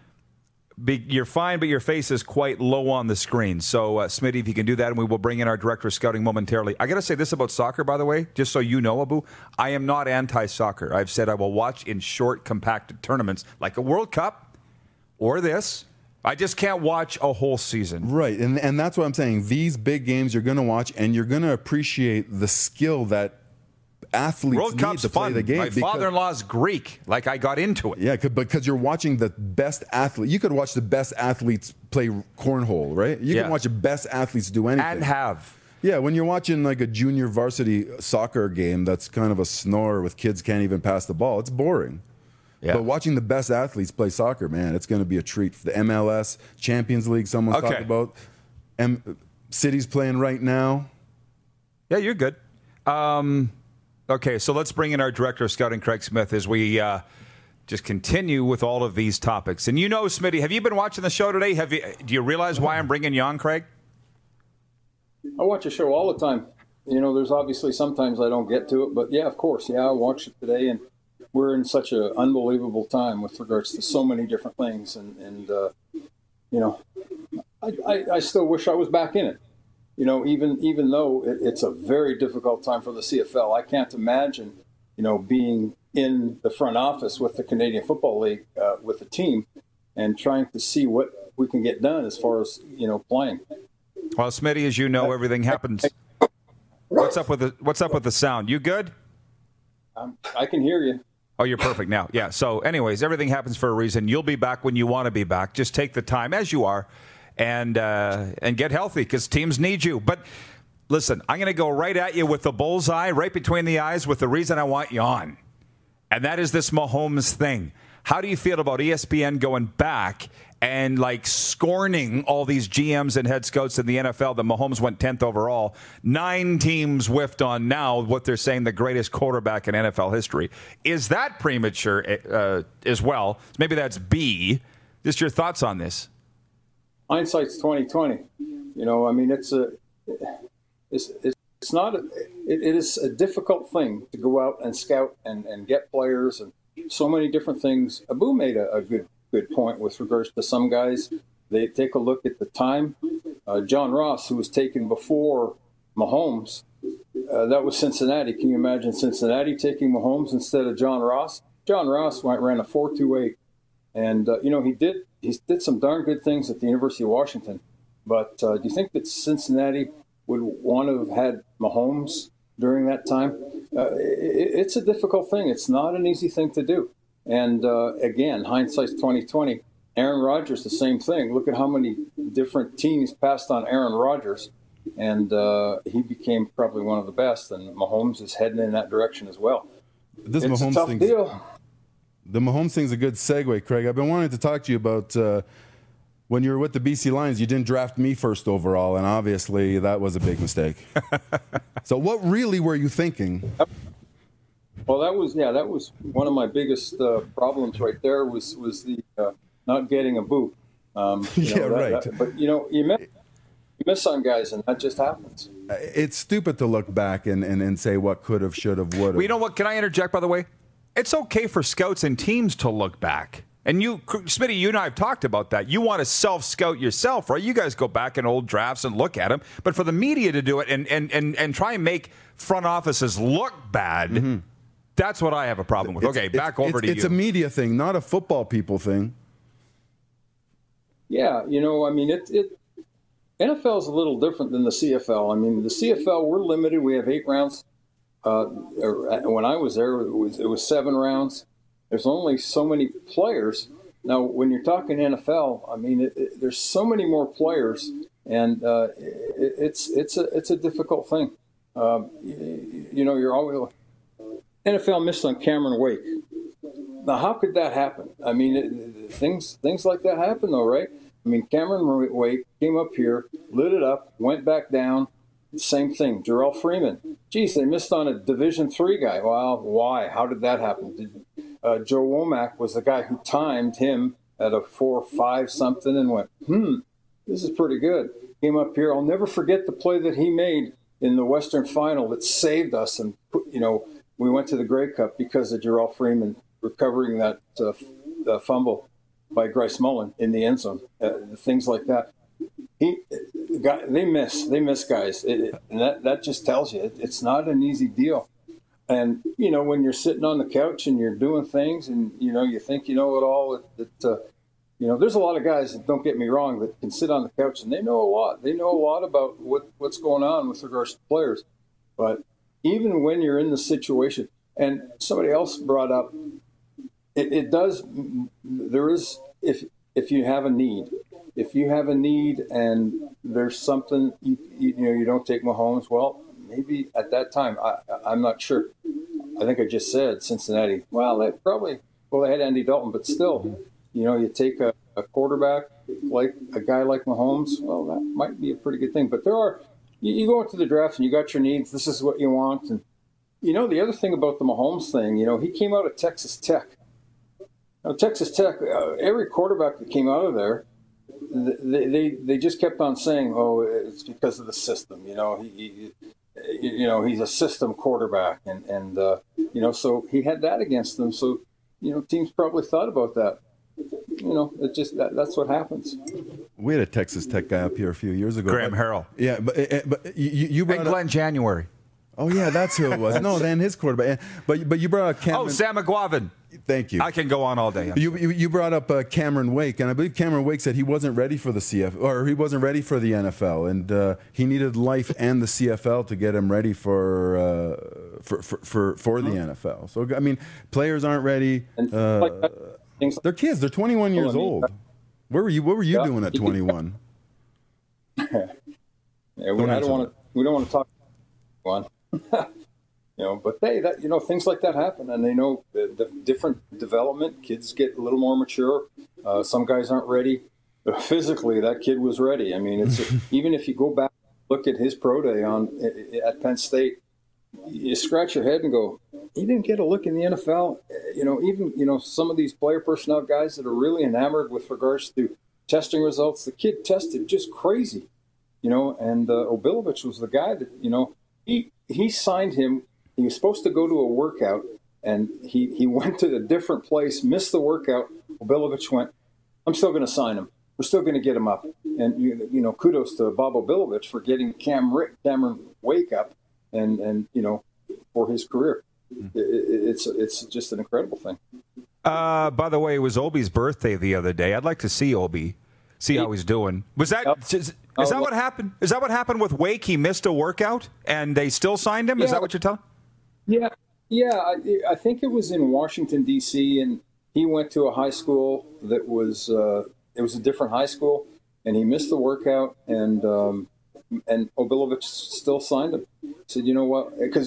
Be, you're fine, but your face is quite low on the screen. So, uh, Smitty, if you can do that, and we will bring in our director of scouting momentarily. I got to say this about soccer, by the way, just so you know, Abu. I am not anti-soccer. I've said I will watch in short, compacted tournaments like a World Cup or this. I just can't watch a whole season. Right, and and that's what I'm saying. These big games you're going to watch, and you're going to appreciate the skill that athletes World need Cup's to play fun. the game. My because- father-in-law's Greek. Like, I got into it. Yeah, because you're watching the best athlete. You could watch the best athletes play cornhole, right? You Yeah. can watch the best athletes do anything. And have. Yeah, when you're watching like a junior varsity soccer game that's kind of a snore with kids can't even pass the ball, it's boring. Yeah. But watching the best athletes play soccer, man, it's going to be a treat. The M L S, Champions League, someone's Okay. talking about. M- City's playing right now. Yeah, you're good. Um, okay, so let's bring in our director of scouting, Craig Smith, as we uh, just continue with all of these topics. And you know, Smitty, have you been watching the show today? Have you? Do you realize why I'm bringing you on, Craig? I watch a show all the time. You know, there's obviously sometimes I don't get to it, but yeah, of course, yeah, I watched it today, and we're in such an unbelievable time with regards to so many different things, and and uh, you know, I, I, I still wish I was back in it. You know, even even though it, it's a very difficult time for the C F L, I can't imagine, you know, being in the front office with the Canadian Football League uh, with the team and trying to see what we can get done as far as, you know, playing. Well, Smitty, as you know, everything happens. What's up with the What's up with the sound? You good? Um, I can hear you. Oh, you're perfect now. Yeah. So, anyways, everything happens for a reason. You'll be back when you want to be back. Just take the time, as you are, and uh, and get healthy because teams need you. But listen, I'm going to go right at you with the bullseye, right between the eyes, with the reason I want you on, and that is this Mahomes thing. How do you feel about E S P N going back and like scorning all these G Ms and head scouts in the N F L that Mahomes went tenth overall? Nine teams whiffed on now what they're saying the greatest quarterback in N F L history. Is that premature uh, as well? Maybe that's B. Just your thoughts on this. Hindsight's twenty twenty. You know, I mean, it's a, it's it's not a, it, it is a difficult thing to go out and scout and, and get players and so many different things. Abu made a, a good good point with regards to some guys. They take a look at the time. Uh, John Ross, who was taken before Mahomes, uh, that was Cincinnati. Can you imagine Cincinnati taking Mahomes instead of John Ross? John Ross went, ran a four two eight, and uh, you know he did he did some darn good things at the University of Washington. But uh, do you think that Cincinnati would want to have had Mahomes during that time? Uh, it, it's a difficult thing. It's not an easy thing to do. And uh, again, hindsight's twenty twenty. Aaron Rodgers, the same thing. Look at how many different teams passed on Aaron Rodgers, and uh, he became probably one of the best. And Mahomes is heading in that direction as well. This it's Mahomes a tough thing's, deal. The Mahomes thing's a good segue, Craig. I've been wanting to talk to you about uh, when you were with the B C Lions, you didn't draft me first overall, and obviously that was a big mistake. So what really were you thinking? Well, that was yeah, that was one of my biggest uh, problems right there. Was was the uh, not getting a boot. Um, you yeah, know, that, right. That, but you know, you miss, you miss on guys, and that just happens. It's stupid to look back and, and, and say what could have, should have, would have. Well, you know what? Can I interject, by the way? It's okay for scouts and teams to look back. And you, Smitty, you and I have talked about that. You want to self-scout yourself, right? You guys go back in old drafts and look at them. But for the media to do it and and and, and try and make front offices look bad, mm-hmm. that's what I have a problem with. It's, okay, it's, back over it's, to you. It's a media thing, not a football people thing. Yeah, you know, I mean, it, it N F L is a little different than the C F L. I mean, the C F L, we're limited. We have eight rounds. Uh, when I was there, it was, it was seven rounds. There's only so many players. Now, when you're talking N F L, I mean, it, it, there's so many more players, and uh, it, it's it's a it's a difficult thing. Um, you, you know, you're always N F L missed on Cameron Wake. Now, how could that happen? I mean, it, things things like that happen, though, right? I mean, Cameron Wake came up here, lit it up, went back down. Same thing. Jarrell Freeman. Geez, they missed on a Division three guy. Well, why? How did that happen? Did, uh, Joe Womack was the guy who timed him at a four five something and went, hmm, this is pretty good. Came up here. I'll never forget the play that he made in the Western Final that saved us. And, you know, we went to the Grey Cup because of Jarrell Freeman recovering that uh, uh, fumble by Bryce Mullen in the end zone. Uh, things like that. He, guy, they miss, they miss guys, it, it, and that, that just tells you it, it's not an easy deal. And you know, when you're sitting on the couch and you're doing things, and you know, you think you know it all. That, that uh, you know, there's a lot of guys that, don't get me wrong, that can sit on the couch and they know a lot. They know a lot about what, what's going on with regards to players. But even when you're in the situation, and somebody else brought up, it, it does, there is, if if you have a need, if you have a need and there's something, you, you know, you don't take Mahomes, well, maybe at that time, I, I'm not sure. I think I just said Cincinnati. Well, they probably, well, they had Andy Dalton, but still, you know, you take a, a quarterback like a guy like Mahomes, well, that might be a pretty good thing. But there are, you, you go into the draft and you got your needs. This is what you want. And, you know, the other thing about the Mahomes thing, you know, he came out of Texas Tech. Now, Texas Tech, uh, every quarterback that came out of there, they, they they just kept on saying, oh, it's because of the system. You know, he, he you know, he's a system quarterback. And, and uh, you know, so he had that against him. So, you know, teams probably thought about that. You know, it just that, that's what happens. We had a Texas Tech guy up here a few years ago. Graham but, Harrell. Yeah, but but you, you brought and Glenn up, January. Oh yeah, that's who it was. No, then his quarterback. But but you brought up Cameron. Oh, Sam McGuavin. Thank you. I can go on all day. You, you you brought up uh, Cameron Wake, and I believe Cameron Wake said he wasn't ready for the C F L, or he wasn't ready for the N F L, and uh, he needed life and the C F L to get him ready for uh, for, for for for the N F L. So I mean, players aren't ready. Uh, they're kids. They're twenty-one years old. Where were you? What were you yeah. doing at twenty-one? yeah, we, I don't want to. We don't want to talk. One. You know, but they, that you know, things like that happen, and they know the, the different development. Kids get a little more mature. Uh, some guys aren't ready, but physically, that kid was ready. I mean, it's even if you go back look at his pro day on at Penn State, you scratch your head and go, he didn't get a look in the N F L. You know, even you know some of these player personnel guys that are really enamored with regards to testing results. The kid tested just crazy, you know, and uh, Obilovich was the guy that you know he he signed him. He was supposed to go to a workout, and he, he went to a different place, missed the workout. Obilovich went, I'm still going to sign him. We're still going to get him up. And, you, you know, kudos to Bob Obilovich for getting Cam Rick, Cameron Wake up and, and, you know, for his career. It, it, it's it's just an incredible thing. Uh, by the way, it was Obi's birthday the other day. I'd like to see Obi, see how he's doing. Was that... Yep. Is, is that what happened? Is that what happened with Wake? He missed a workout, and they still signed him? Yeah. Is that what you're telling? Yeah, yeah. I, I think it was in Washington, D C, and he went to a high school that was uh, it was a different high school, and he missed the workout, and um, and Obilovich still signed him. He said, you know what? Because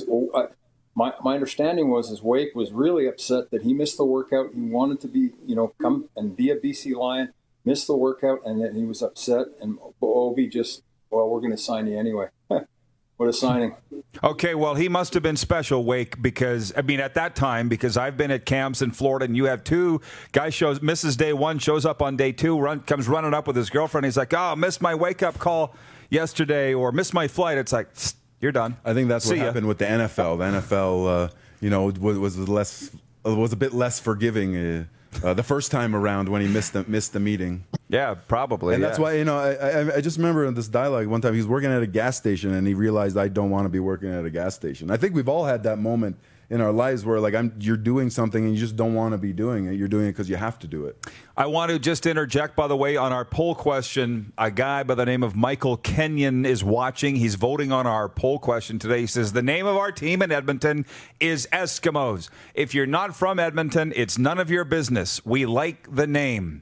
my my understanding was his Wake was really upset that he missed the workout. He wanted to be, you know, come and be a B C Lion, missed the workout, and then he was upset, and Obi just, well, we're going to sign you anyway. What a signing. Okay, well, he must have been special, Wake, because, I mean, at that time, because I've been at camps in Florida, and you have two, guy shows, misses day one, shows up on day two, run, comes running up with his girlfriend. He's like, oh, missed my wake-up call yesterday, or missed my flight. It's like, you're done. I think that's See what ya. happened with the N F L. The N F L, uh, you know, was, was less was a bit less forgiving uh, uh, the first time around when he missed the, missed the meeting. Yeah, probably. And yeah. that's why, you know, I, I, I just remember in this dialogue one time he was working at a gas station and he realized I don't want to be working at a gas station. I think we've all had that moment in our lives where, like, I'm, you're doing something and you just don't want to be doing it. You're doing it because you have to do it. I want to just interject, by the way, on our poll question. A guy by the name of Michael Kenyon is watching. He's voting on our poll question today. He says, the name of our team in Edmonton is Eskimos. If you're not from Edmonton, it's none of your business. We like the name.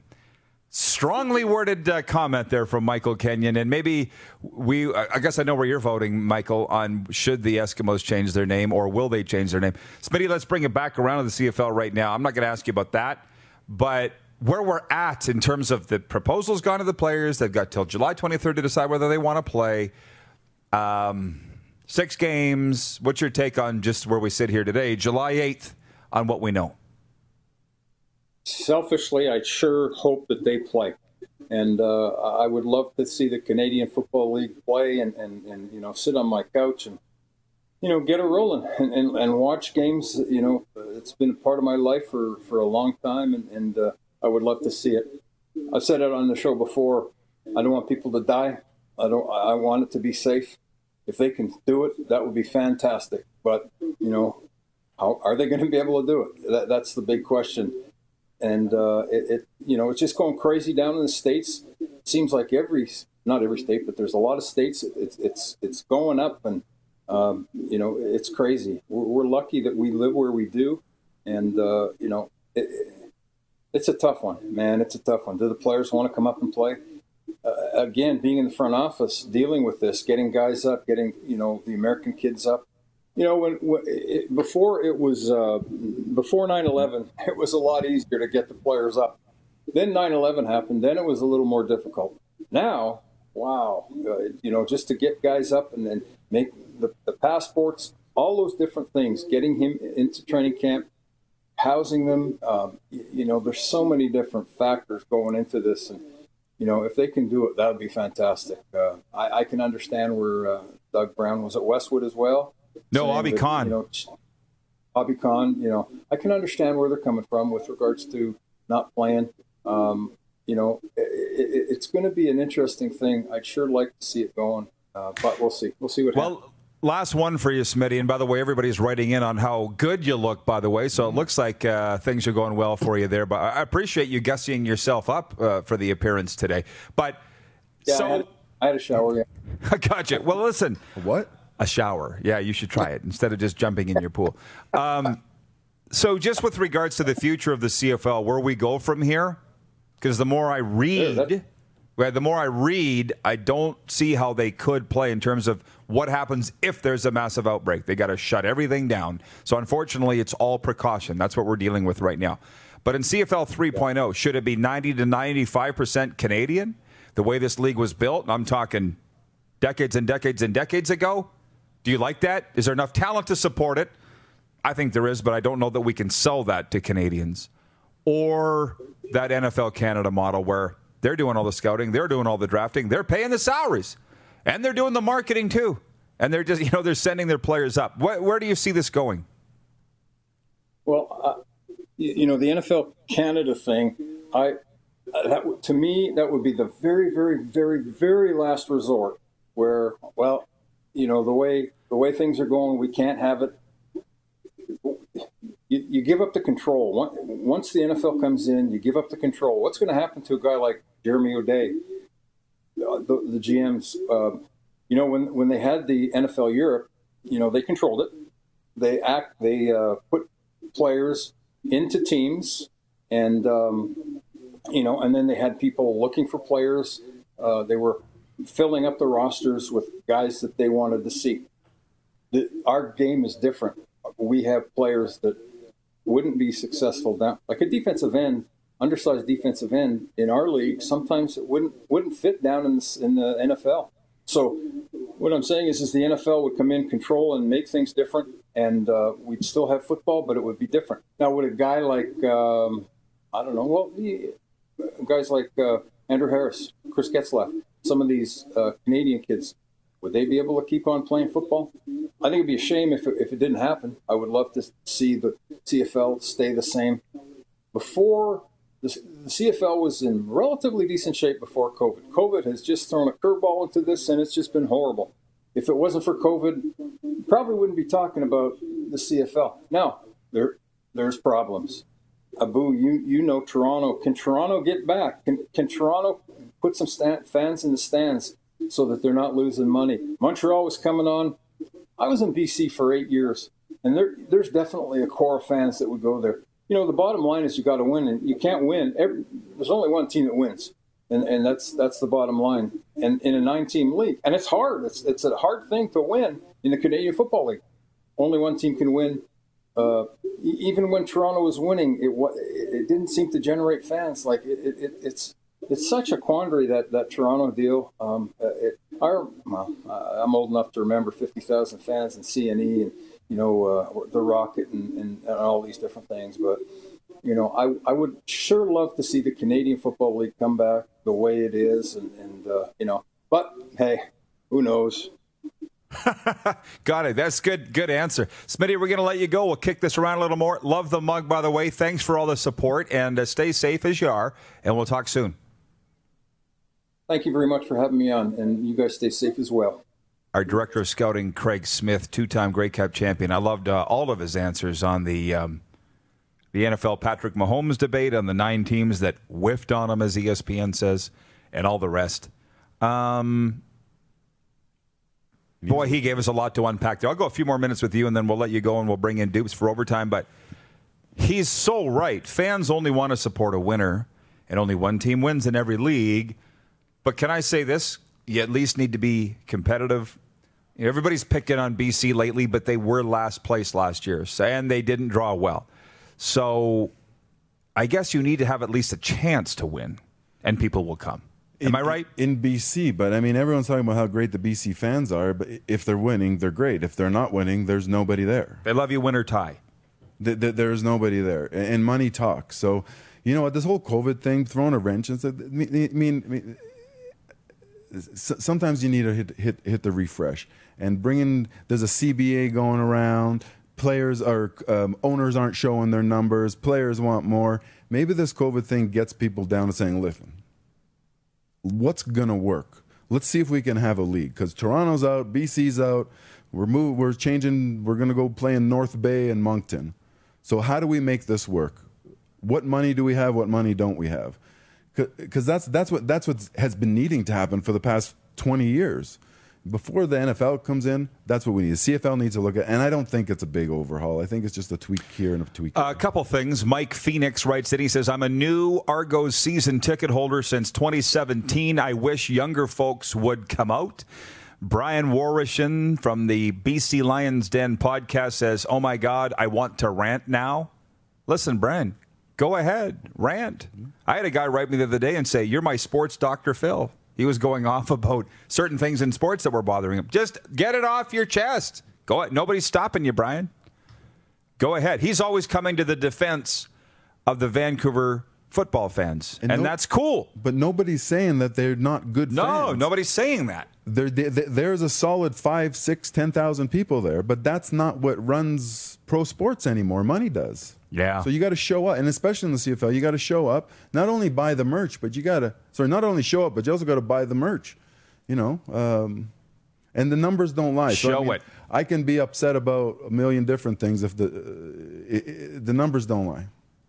Strongly worded uh, comment there from Michael Kenyon. And maybe we, I guess I know where you're voting, Michael, on should the Eskimos change their name or will they change their name? Smitty, let's bring it back around to the C F L right now. I'm not going to ask you about that, but where we're at in terms of the proposals gone to the players, they've got till July twenty-third to decide whether they want to play. Um, six games. What's your take on just where we sit here today, July eighth, on what we know? Selfishly, I sure hope that they play. And uh, I would love to see the Canadian Football League play and, and, and you know, sit on my couch and, you know, get it rolling and, and, and watch games. You know, it's been a part of my life for, for a long time, and, and uh, I would love to see it. I've said it on the show before. I don't want people to die. I don't. I want it to be safe. If they can do it, that would be fantastic. But, you know, how are they going to be able to do it? That, that's the big question. And, uh, it, it, you know, it's just going crazy down in the States. It seems like every, not every state, but there's a lot of states, it's it's it's going up. And, Um, you know, it's crazy. We're, we're lucky that we live where we do. And, uh, you know, it, it's a tough one, man. It's a tough one. Do the players want to come up and play? Uh, again, being in the front office, dealing with this, getting guys up, getting, you know, the American kids up. You know, when, when it, before it was, uh, before nine eleven, it was a lot easier to get the players up. Then nine eleven happened. Then it was a little more difficult. Now, wow, uh, you know, just to get guys up and then make the, the passports, all those different things, getting him into training camp, housing them, um, you, you know, there's so many different factors going into this. And, you know, if they can do it, that would be fantastic. Uh, I, I can understand where uh, Doug Brown was at Westwood as well. No, Bobby that, Kahn. You know, Bobby Kahn, you know, I can understand where they're coming from with regards to not playing. Um, you know, it, it, it's going to be an interesting thing. I'd sure like to see it going, uh, but we'll see. We'll see what well, happens. Last one for you, Smitty. And by the way, everybody's writing in on how good you look, by the way. So it looks like uh, things are going well for you there. But I appreciate you gussing yourself up uh, for the appearance today. But yeah, so I had, I had a shower. Yeah. I gotcha. Well, listen. What? A shower. Yeah, you should try it instead of just jumping in your pool. Um, so just with regards to the future of the C F L, where we go from here, because the more I read, yeah, well, the more I read, I don't see how they could play in terms of what happens if there's a massive outbreak. They got to shut everything down. So unfortunately, it's all precaution. That's what we're dealing with right now. But in C F L three point oh, should it be ninety to ninety-five percent Canadian? The way this league was built, I'm talking decades and decades and decades ago. Do you like that? Is there enough talent to support it? I think there is, but I don't know that we can sell that to Canadians. Or that N F L Canada model where they're doing all the scouting, they're doing all the drafting, they're paying the salaries, and they're doing the marketing too. And they're just, you know, they're sending their players up. Where, where do you see this going? Well, uh, you know, the N F L Canada thing, I uh, that to me, that would be the very, very, very, very last resort where, well, you know, the way the way things are going, we can't have it. You, you give up the control. Once the N F L comes in, you give up the control. What's going to happen to a guy like Jeremy O'Day, the, the G Ms? Uh, you know, when when they had the N F L Europe, you know, they controlled it. They act. They uh, put players into teams, and um, you know, and then they had people looking for players. Uh, they were filling up the rosters with guys that they wanted to see. The, our game is different. We have players that wouldn't be successful down, like a defensive end, undersized defensive end in our league. Sometimes it wouldn't wouldn't fit down in the, in the N F L. So what I'm saying is, is the N F L would come in, control, and make things different, and uh, we'd still have football, but it would be different. Now, would a guy like um, I don't know, well, he, guys like uh, Andrew Harris, Chris Getzlaff, some of these uh, Canadian kids, would they be able to keep on playing football? I think it'd be a shame if it, if it didn't happen. I would love to see the C F L stay the same. Before, the, the C F L was in relatively decent shape before COVID. COVID has just thrown a curveball into this, and it's just been horrible. If it wasn't for COVID, probably wouldn't be talking about the C F L. Now, there there's problems. Abu, you you know Toronto. Can Toronto get back? Can, can Toronto put some stand, fans in the stands so that they're not losing money? Montreal was coming on. I was in B C for eight years, and there there's definitely a core of fans that would go there. You know, the bottom line is you got to win, and you can't win. Every, there's only one team that wins, and and that's that's the bottom line. And in a nine-team league, and it's hard. It's it's a hard thing to win in the Canadian Football League. Only one team can win. Uh, even when Toronto was winning, it it didn't seem to generate fans. Like it, it, it's it's such a quandary, that that Toronto deal. Um, it, our well, I'm old enough to remember fifty thousand fans in C N E and you know uh, the Rocket and, and, and all these different things. But you know, I I would sure love to see the Canadian Football League come back the way it is, and, and uh, you know. But hey, who knows? Got it. That's good. Good answer. Smitty, we're going to let you go. We'll kick this around a little more. Love the mug, by the way. Thanks for all the support, and uh, stay safe as you are, and we'll talk soon. Thank you very much for having me on, and you guys stay safe as well. Our Director of Scouting, Craig Smith, two-time Grey Cup champion. I loved uh, all of his answers on the um, the N F L Patrick Mahomes debate, on the nine teams that whiffed on him, as E S P N says, and all the rest. Um... Boy, he gave us a lot to unpack there. I'll go a few more minutes with you, and then we'll let you go, and we'll bring in Dupes for overtime. But he's so right. Fans only want to support a winner, and only one team wins in every league. But can I say this? You at least need to be competitive. You know, everybody's picking on B C lately, but they were last place last year, and they didn't draw well. So I guess you need to have at least a chance to win, and people will come. Am in, I right? In B C, but I mean, everyone's talking about how great the B C fans are, but if they're winning, they're great. If they're not winning, there's nobody there. They love you win or tie. Th- th- there's nobody there. And money talks. So, you know what, this whole COVID thing, throwing a wrench, and I mean, I mean, I mean sometimes you need to hit, hit, hit the refresh. And bringing, there's a C B A going around, players are, um, owners aren't showing their numbers, players want more. Maybe this COVID thing gets people down to saying, listen, what's going to work? Let's see if we can have a league. Because Toronto's out, B C's out. We're move, We're changing. We're going to go play in North Bay and Moncton. So how do we make this work? What money do we have? What money don't we have? Because that's that's what that's what has been needing to happen for the past twenty years. Before the N F L comes in, that's what we need. The C F L needs to look at, and I don't think it's a big overhaul. I think it's just a tweak here and a tweak there. Uh, a couple things. Mike Phoenix writes that he says, I'm a new Argos season ticket holder since twenty seventeen. I wish younger folks would come out. Brian Warishan from the B C Lions Den podcast says, oh, my God, I want to rant now. Listen, Brian, go ahead, rant. I had a guy write me the other day and say, you're my sports Doctor Phil. He was going off about certain things in sports that were bothering him. Just get it off your chest. Go ahead. Nobody's stopping you, Brian. Go ahead. He's always coming to the defense of the Vancouver football fans, and, and no, that's cool. But nobody's saying that they're not good no, fans. No, nobody's saying that. There, there, there's a solid five, six, ten thousand people there, but that's not what runs pro sports anymore. Money does. Yeah. So you got to show up, and especially in the C F L, you got to show up. Not only buy the merch, but you got to sorry, not only show up, but you also got to buy the merch. You know, um, and the numbers don't lie. So, show I mean, it. I can be upset about a million different things if the uh, it, it, the numbers don't lie.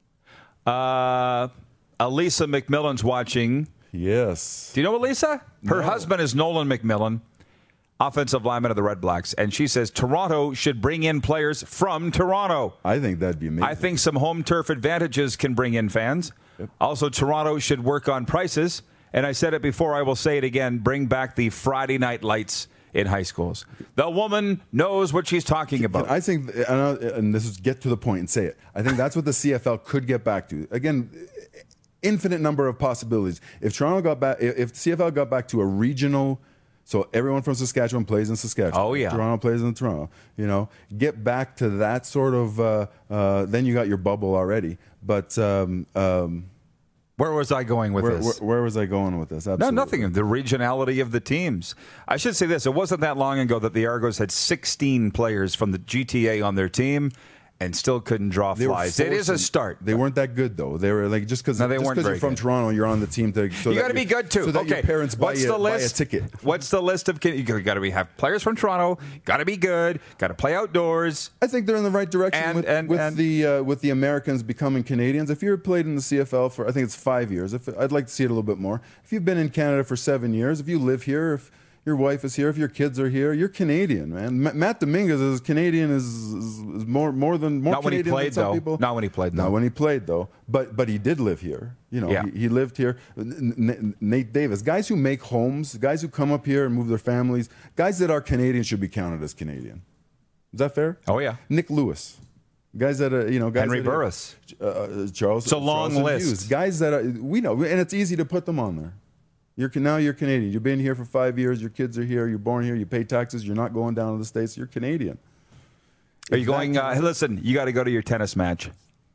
Uh, Elisa McMillan's watching. Yes. Do you know Elisa? Her No. husband is Nolan McMillan, offensive lineman of the Red Blacks, and she says Toronto should bring in players from Toronto. I think that'd be amazing. I think some home turf advantages can bring in fans. Yep. Also, Toronto should work on prices. And I said it before, I will say it again, bring back the Friday night lights in high schools. The woman knows what she's talking about. I think, and this is get to the point and say it, I think that's what the C F L could get back to. Again, infinite number of possibilities. If Toronto got back, if the C F L got back to a regional, so everyone from Saskatchewan plays in Saskatchewan. Oh, yeah. Toronto plays in Toronto. You know, get back to that sort of, uh, uh, then you got your bubble already. But um, um, where was I going with where, this? Where, where was I going with this? Absolutely. No, nothing. The regionality of the teams. I should say this. It wasn't that long ago that the Argos had sixteen players from the G T A on their team and still couldn't draw They were flies. It is a start. They weren't that good, though. They were like, just because No, they weren't you're very from good. Toronto, you're on the team to. So You that got to be your- good too. So that okay. your parents buy, What's you, the buy a list? ticket. What's the list of? You got to be have players from Toronto. Got to be good. Got to play outdoors. I think they're in the right direction And- with, and- with and- the uh, with the Americans becoming Canadians. If you've played in the C F L for, I think it's five years. If I'd like to see it a little bit more. If you've been in Canada for seven years, if you live here, if your wife is here, if your kids are here, you're Canadian, man. Ma- Matt Dominguez is Canadian, is, is, is more more than more Not when he Canadian played, than some though. people. Not when he played, Not though. when he played, though. But but he did live here. You know, Yeah. he, he lived here. N- N- Nate Davis, guys who make homes, guys who come up here and move their families, guys that are Canadian should be counted as Canadian. Is that fair? Oh, yeah. Nick Lewis. Guys that are, you know, guys Henry that are- Burris. uh, Charles. It's a long Charles list. Hughes. Guys that are, we know, and it's easy to put them on there. You're now you're Canadian. You've been here for five years. Your kids are here. You're born here. You pay taxes. You're not going down to the States. You're Canadian. Are you If that going? can- Uh, listen, you got to go to your tennis match.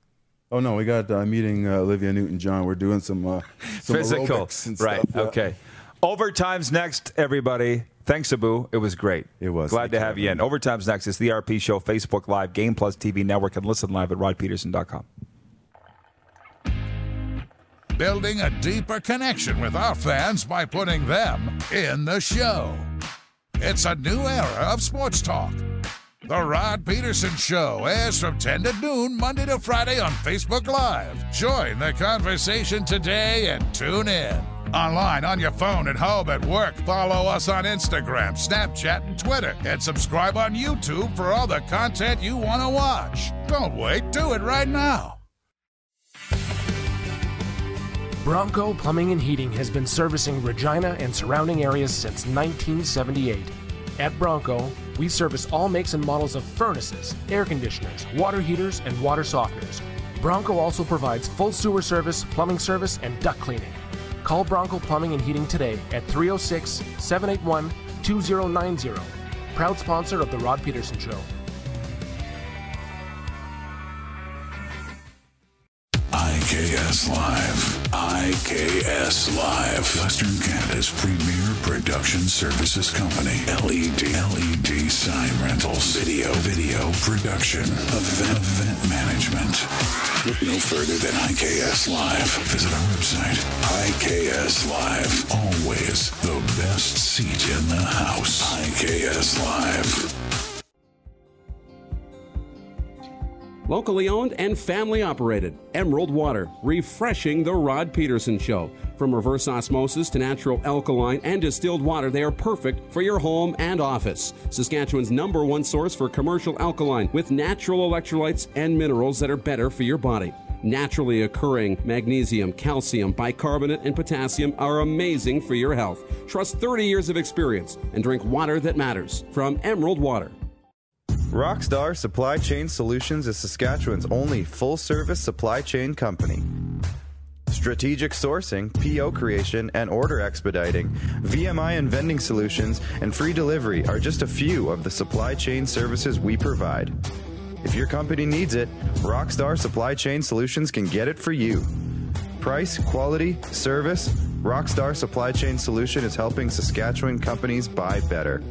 Oh no, we got uh, meeting uh, Olivia Newton-John. We're doing some, uh, some Physical, aerobics and right? stuff. Yeah. Okay. Overtime's next, everybody. Thanks, Abu. It was great. It was. Glad Thank to you, have you in. everyone. Overtime's next. It's the R P Show, Facebook Live, Game Plus T V Network, and listen live at rod peterson dot com. Building a deeper connection with our fans by putting them in the show. It's a new era of sports talk. The Rod Peterson Show airs from ten to noon, Monday to Friday on Facebook Live. Join the conversation today and tune in. Online, on your phone, at home, at work. Follow us on Instagram, Snapchat, and Twitter. And subscribe on YouTube for all the content you want to watch. Don't wait. Do it right now. Bronco Plumbing and Heating has been servicing Regina and surrounding areas since nineteen seventy-eight. At Bronco, we service all makes and models of furnaces, air conditioners, water heaters, and water softeners. Bronco also provides full sewer service, plumbing service, and duct cleaning. Call Bronco Plumbing and Heating today at three oh six, seven eight one, two oh nine oh. Proud sponsor of The Rod Peterson Show. I K S Live. I K S Live. Western Canada's premier production services company. L E D. L E D sign rentals. Video. Video production. Event. Event management. Look no further than I K S Live. Visit our website. I K S Live. Always the best seat in the house. I K S Live. Locally owned and family operated. Emerald Water, refreshing the Rod Peterson Show. From reverse osmosis to natural alkaline and distilled water, they are perfect for your home and office. Saskatchewan's number one source for commercial alkaline with natural electrolytes and minerals that are better for your body. Naturally occurring magnesium, calcium, bicarbonate, and potassium are amazing for your health. Trust thirty years of experience and drink water that matters from Emerald Water. Rockstar Supply Chain Solutions is Saskatchewan's only full-service supply chain company. Strategic sourcing, P O creation, and order expediting, V M I and vending solutions, and free delivery are just a few of the supply chain services we provide. If your company needs it, Rockstar Supply Chain Solutions can get it for you. Price, quality, service, Rockstar Supply Chain Solution is helping Saskatchewan companies buy better.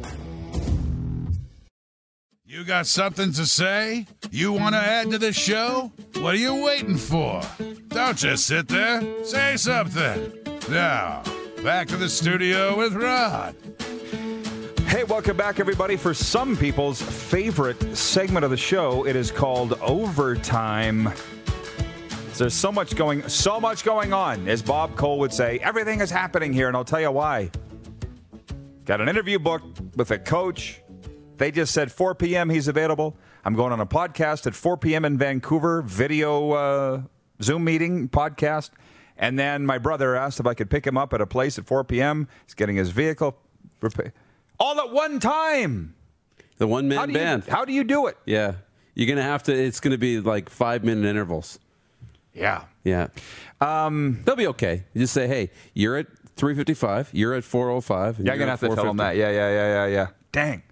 You got something to say? You want to add to the show? What are you waiting for? Don't just sit there. Say something. Now, back to the studio with Rod. Hey, welcome back, everybody. For some people's favorite segment of the show, it is called Overtime. There's so much going, so much going on, as Bob Cole would say. Everything is happening here, and I'll tell you why. Got an interview booked with a coach. They just said four p.m. he's available. I'm going on a podcast at four p.m. in Vancouver, video uh, Zoom meeting podcast. And then my brother asked if I could pick him up at a place at four p.m. He's getting his vehicle repaired. All at one time. The one-man how do band. You, how do you do it? Yeah. You're going to have to, it's going to be like five-minute intervals. Yeah. Yeah. Um, They'll be okay. You just say, hey, you're at three fifty-five, you're at four oh five. Yeah, you're going to have to tell them that. Yeah, yeah, yeah, yeah, yeah. Dang.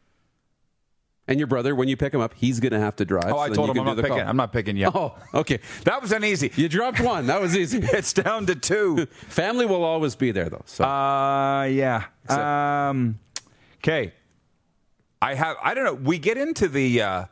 And your brother, when you pick him up, he's going to have to drive. Oh, I so told him I'm not, picking, I'm not picking you. Oh, okay. That was an easy. You dropped one. That was easy. It's down to two. Family will always be there, though. So. Uh, yeah. Except- um, okay. I have, I don't know. We get into the uh,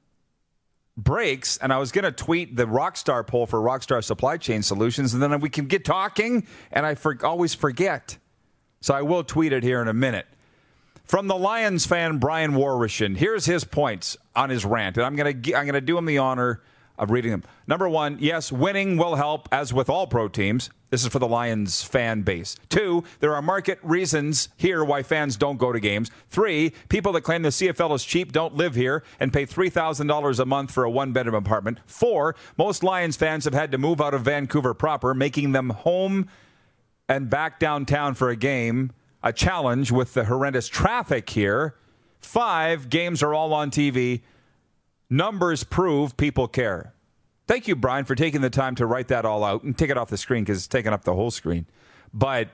breaks, and I was going to tweet the Rockstar poll for Rockstar Supply Chain Solutions, and then we can get talking, and I for, always forget. So I will tweet it here in a minute. From the Lions fan, Brian Warwishin, here's his points on his rant, and I'm going to I'm going to do him the honor of reading them. Number one, yes, winning will help, as with all pro teams. This is for the Lions fan base. Two, there are market reasons here why fans don't go to games. Three, people that claim the C F L is cheap don't live here and pay three thousand dollars a month for a one-bedroom apartment. Four, most Lions fans have had to move out of Vancouver proper, making them home and back downtown for a game a challenge with the horrendous traffic here. Five, games are all on T V. Numbers prove people care. Thank you, Brian, for taking the time to write that all out and take it off the screen because it's taking up the whole screen. But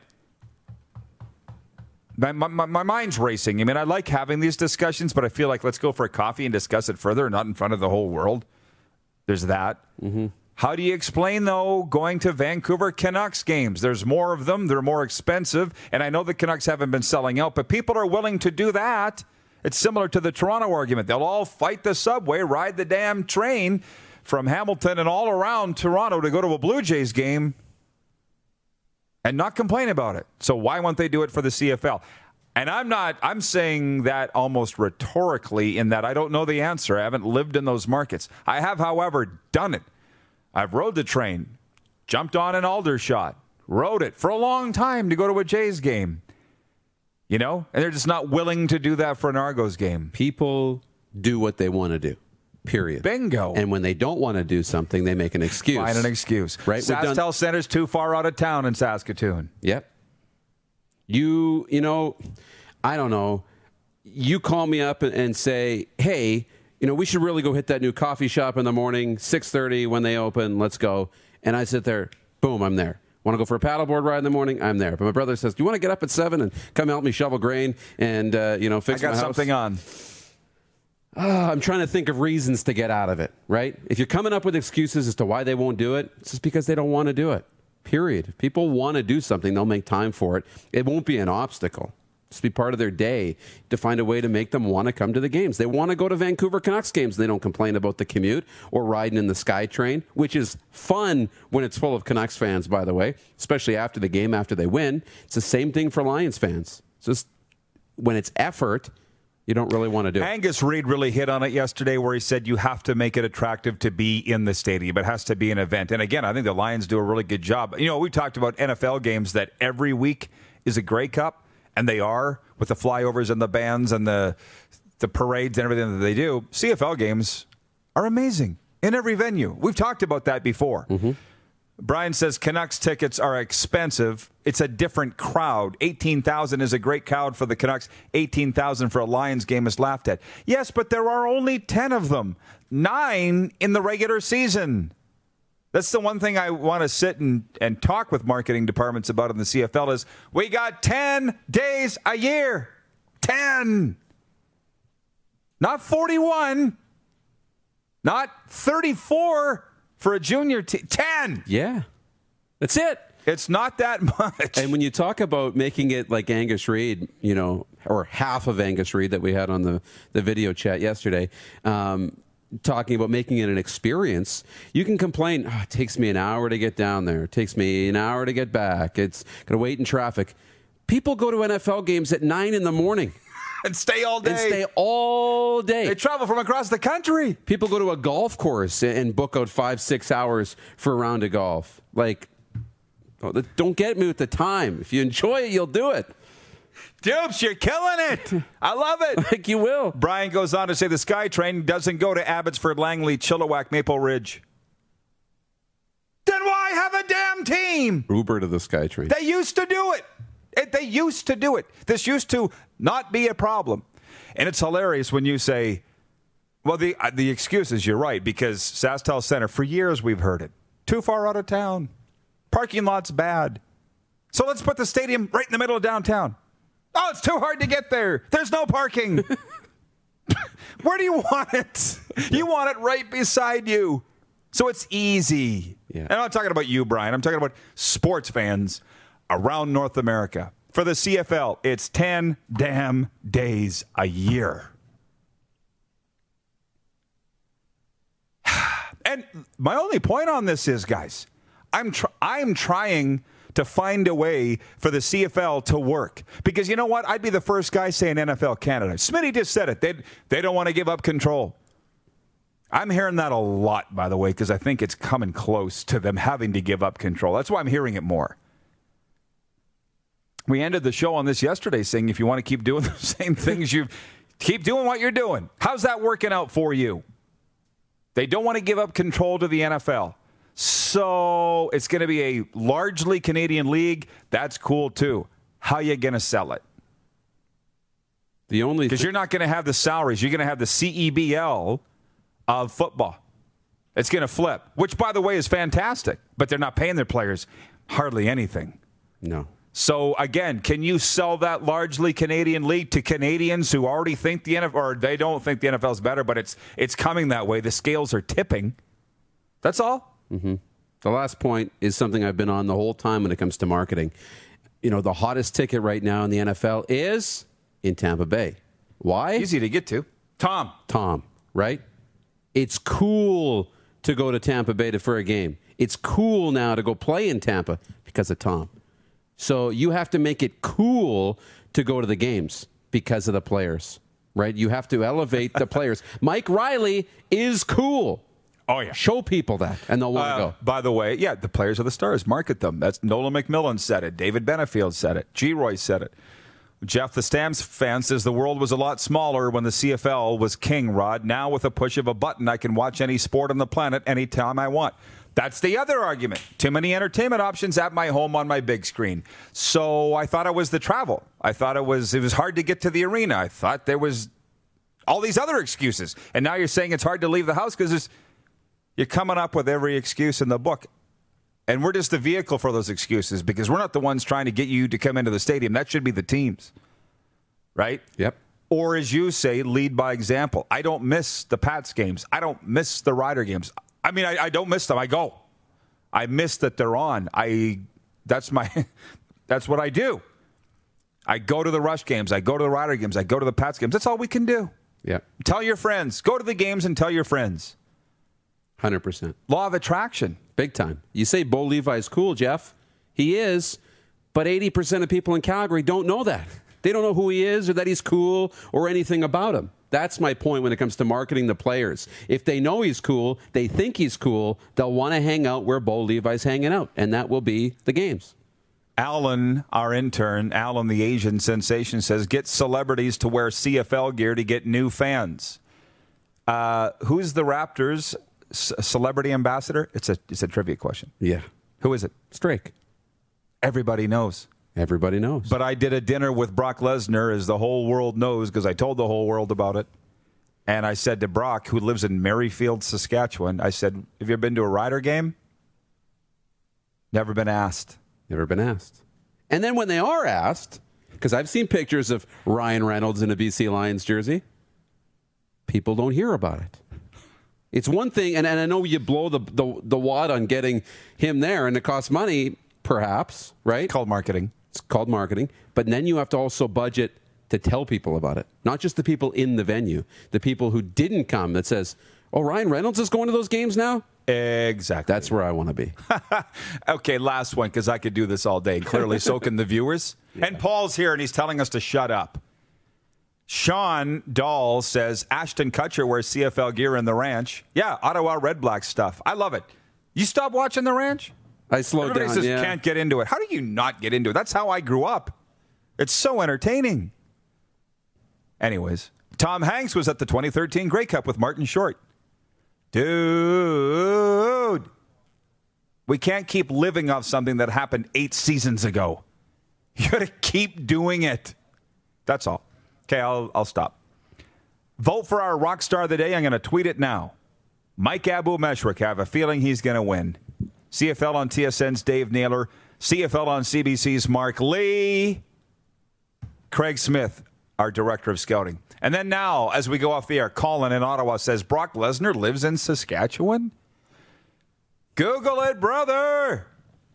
my, my, my mind's racing. I mean, I like having these discussions, but I feel like let's go for a coffee and discuss it further, not in front of the whole world. There's that. Mm-hmm. How do you explain, though, going to Vancouver Canucks games? There's more of them. They're more expensive. And I know the Canucks haven't been selling out, but people are willing to do that. It's similar to the Toronto argument. They'll all fight the subway, ride the damn train from Hamilton and all around Toronto to go to a Blue Jays game and not complain about it. So why won't they do it for the C F L? And I'm not, I'm saying that almost rhetorically in that I don't know the answer. I haven't lived in those markets. I have, however, done it. I've rode the train, jumped on an Aldershot, rode it for a long time to go to a Jays game. You know? And they're just not willing to do that for an Argos game. People do what they want to do. Period. Bingo. And when they don't want to do something, they make an excuse. Find an excuse. Right? SaskTel done... Center's too far out of town in Saskatoon. Yep. You, you know, I don't know. You call me up and, and say, hey, you know, we should really go hit that new coffee shop in the morning, six thirty when they open, let's go. And I sit there, boom, I'm there. Want to go for a paddleboard ride in the morning? I'm there. But my brother says, do you want to get up at seven and come help me shovel grain and, uh, you know, fix my house? I got something on. Uh, I'm trying to think of reasons to get out of it, right? If you're coming up with excuses as to why they won't do it, it's just because they don't want to do it, period. If people want to do something, they'll make time for it. It won't be an obstacle. Just be part of their day to find a way to make them want to come to the games. They want to go to Vancouver Canucks games. They don't complain about the commute or riding in the SkyTrain, which is fun when it's full of Canucks fans, by the way, especially after the game, after they win. It's the same thing for Lions fans. It's just when it's effort, you don't really want to do it. Angus Reid really hit on it yesterday where he said you have to make it attractive to be in the stadium. It has to be an event. And again, I think the Lions do a really good job. You know, we talked about N F L games that every week is a Grey Cup, and they are with the flyovers and the bands and the the parades and everything that they do. C F L games are amazing in every venue. We've talked about that before. Mm-hmm. Brian says Canucks tickets are expensive. It's a different crowd. eighteen thousand is a great crowd for the Canucks. eighteen thousand for a Lions game is laughed at. Yes, but there are only ten of them. Nine in the regular season. That's the one thing I want to sit and, and talk with marketing departments about in the C F L is we got ten days a year. ten. Not forty-one. Not thirty-four. For a junior team, ten. Yeah. That's it. It's not that much. And when you talk about making it like Angus Reid, you know, or half of Angus Reid that we had on the, the video chat yesterday, um, talking about making it an experience, you can complain, oh, it takes me an hour to get down there. It takes me an hour to get back. It's going to wait in traffic. People go to N F L games at nine in the morning. And stay all day. And stay all day. They travel from across the country. People go to a golf course and book out five, six hours for a round of golf. Like, don't get me with the time. If you enjoy it, you'll do it. Dupes, you're killing it. I love it. Like you will. Brian goes on to say the SkyTrain doesn't go to Abbotsford, Langley, Chilliwack, Maple Ridge. Then why have a damn team? Uber to the SkyTrain. They used to do it. It, they used to do it. This used to not be a problem. And it's hilarious when you say, well, the uh, the excuse is you're right, because SaskTel Center, for years we've heard it. Too far out of town. Parking lot's bad. So let's put the stadium right in the middle of downtown. Oh, it's too hard to get there. There's no parking. Where do you want it? You want it right beside you. So it's easy. Yeah. And I'm not talking about you, Brian. I'm talking about sports fans around North America. For the C F L, it's ten damn days a year. And my only point on this is, guys, I'm tr- I'm trying to find a way for the C F L to work. Because you know what? I'd be the first guy saying N F L Canada. Smitty just said it. They they don't want to give up control. I'm hearing that a lot, by the way, because I think it's coming close to them having to give up control. That's why I'm hearing it more. We ended the show on this yesterday saying if you want to keep doing the same things, you keep doing what you're doing. How's that working out for you? They don't want to give up control to the N F L. So it's going to be a largely Canadian league. That's cool, too. How are you going to sell it? The only Because th- you're not going to have the salaries. You're going to have the C E B L of football. It's going to flip, which, by the way, is fantastic. But they're not paying their players hardly anything. No. So, again, can you sell that largely Canadian league to Canadians who already think the N F L, or they don't think the N F L is better, but it's it's coming that way. The scales are tipping. That's all. Mm-hmm. The last point is something I've been on the whole time when it comes to marketing. You know, the hottest ticket right now in the N F L is in Tampa Bay. Why? Easy to get to. Tom. Tom, right? It's cool to go to Tampa Bay to, for a game. It's cool now to go play in Tampa because of Tom. So you have to make it cool to go to the games because of the players, right? You have to elevate the players. Mike Riley is cool. Oh, yeah. Show people that, and they'll want to Uh, go. by the way, yeah, the players are the stars. Market them. That's Nolan McMillan said it. David Benefield said it. G. Roy said it. Jeff, the Stamps fan, says the world was a lot smaller when the C F L was king, Rod. Now with a push of a button, I can watch any sport on the planet anytime I want. That's the other argument. Too many entertainment options at my home on my big screen. So I thought it was the travel. I thought it was it was hard to get to the arena. I thought there was all these other excuses. And now you're saying it's hard to leave the house because you're coming up with every excuse in the book. And we're just the vehicle for those excuses because we're not the ones trying to get you to come into the stadium. That should be the teams. Right? Yep. Or as you say, lead by example. I don't miss the Pats games. I don't miss the Rider games. I mean, I, I don't miss them. I go. I miss that they're on. I that's my that's what I do. I go to the Rush games. I go to the Rider games. I go to the Pats games. That's all we can do. Yeah. Tell your friends. Go to the games and tell your friends. one hundred percent. Law of attraction. Big time. You say Bo Levi's cool, Jeff. He is, but eighty percent of people in Calgary don't know that. They don't know who he is or that he's cool or anything about him. That's my point when it comes to marketing the players. If they know he's cool, they think he's cool, they'll want to hang out where Bo Levi's hanging out, and that will be the games. Alan, our intern, Alan the Asian sensation, says, get celebrities to wear C F L gear to get new fans. Uh, who's the Raptors' c- celebrity ambassador? It's a it's a trivia question. Yeah. Who is it? It's Drake. Everybody knows. Everybody knows. But I did a dinner with Brock Lesnar, as the whole world knows, because I told the whole world about it. And I said to Brock, who lives in Merrifield, Saskatchewan, I said, have you ever been to a Rider game? Never been asked. Never been asked. And then when they are asked, because I've seen pictures of Ryan Reynolds in a B C Lions jersey, people don't hear about it. It's one thing, and, and I know you blow the, the, the wad on getting him there, and it costs money, perhaps, right? It's called marketing. It's called marketing. But then you have to also budget to tell people about it. Not just the people in the venue, the people who didn't come that says, oh, Ryan Reynolds is going to those games now? Exactly. That's where I want to be. Okay, last one, because I could do this all day. Clearly, so can the viewers. Yeah. And Paul's here, and he's telling us to shut up. Sean Dahl says, Ashton Kutcher wears C F L gear in the ranch. Yeah, Ottawa Red Black stuff. I love it. You stop watching the ranch? I slowed Everybody down, says yeah. can't get into it. How do you not get into it? That's how I grew up. It's so entertaining. Anyways, Tom Hanks was at the twenty thirteen Grey Cup with Martin Short. Dude, we can't keep living off something that happened eight seasons ago. You got to keep doing it. That's all. Okay, I'll, I'll stop. Vote for our rock star of the day. I'm going to tweet it now. Mike Abu-Meshrik. I have a feeling he's going to win. C F L on T S N's Dave Naylor. C F L on C B C's Mark Lee. Craig Smith, our director of scouting. And then now, as we go off the air, Colin in Ottawa says, Brock Lesnar lives in Saskatchewan? Google it, brother.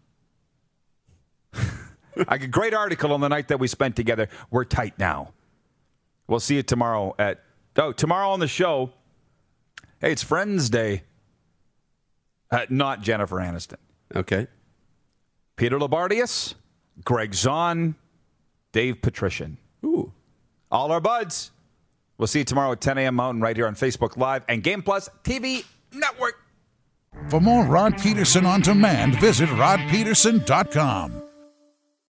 I got a great article on the night that we spent together. We're tight now. We'll see you tomorrow at, oh, tomorrow on the show. Hey, it's Friends Day. Uh, not Jennifer Aniston. Okay. Peter Labardius, Greg Zahn, Dave Patrician. Ooh. All our buds. We'll see you tomorrow at ten a.m. Mountain right here on Facebook Live and Game Plus T V Network. For more Rod Peterson on demand, visit rod peterson dot com.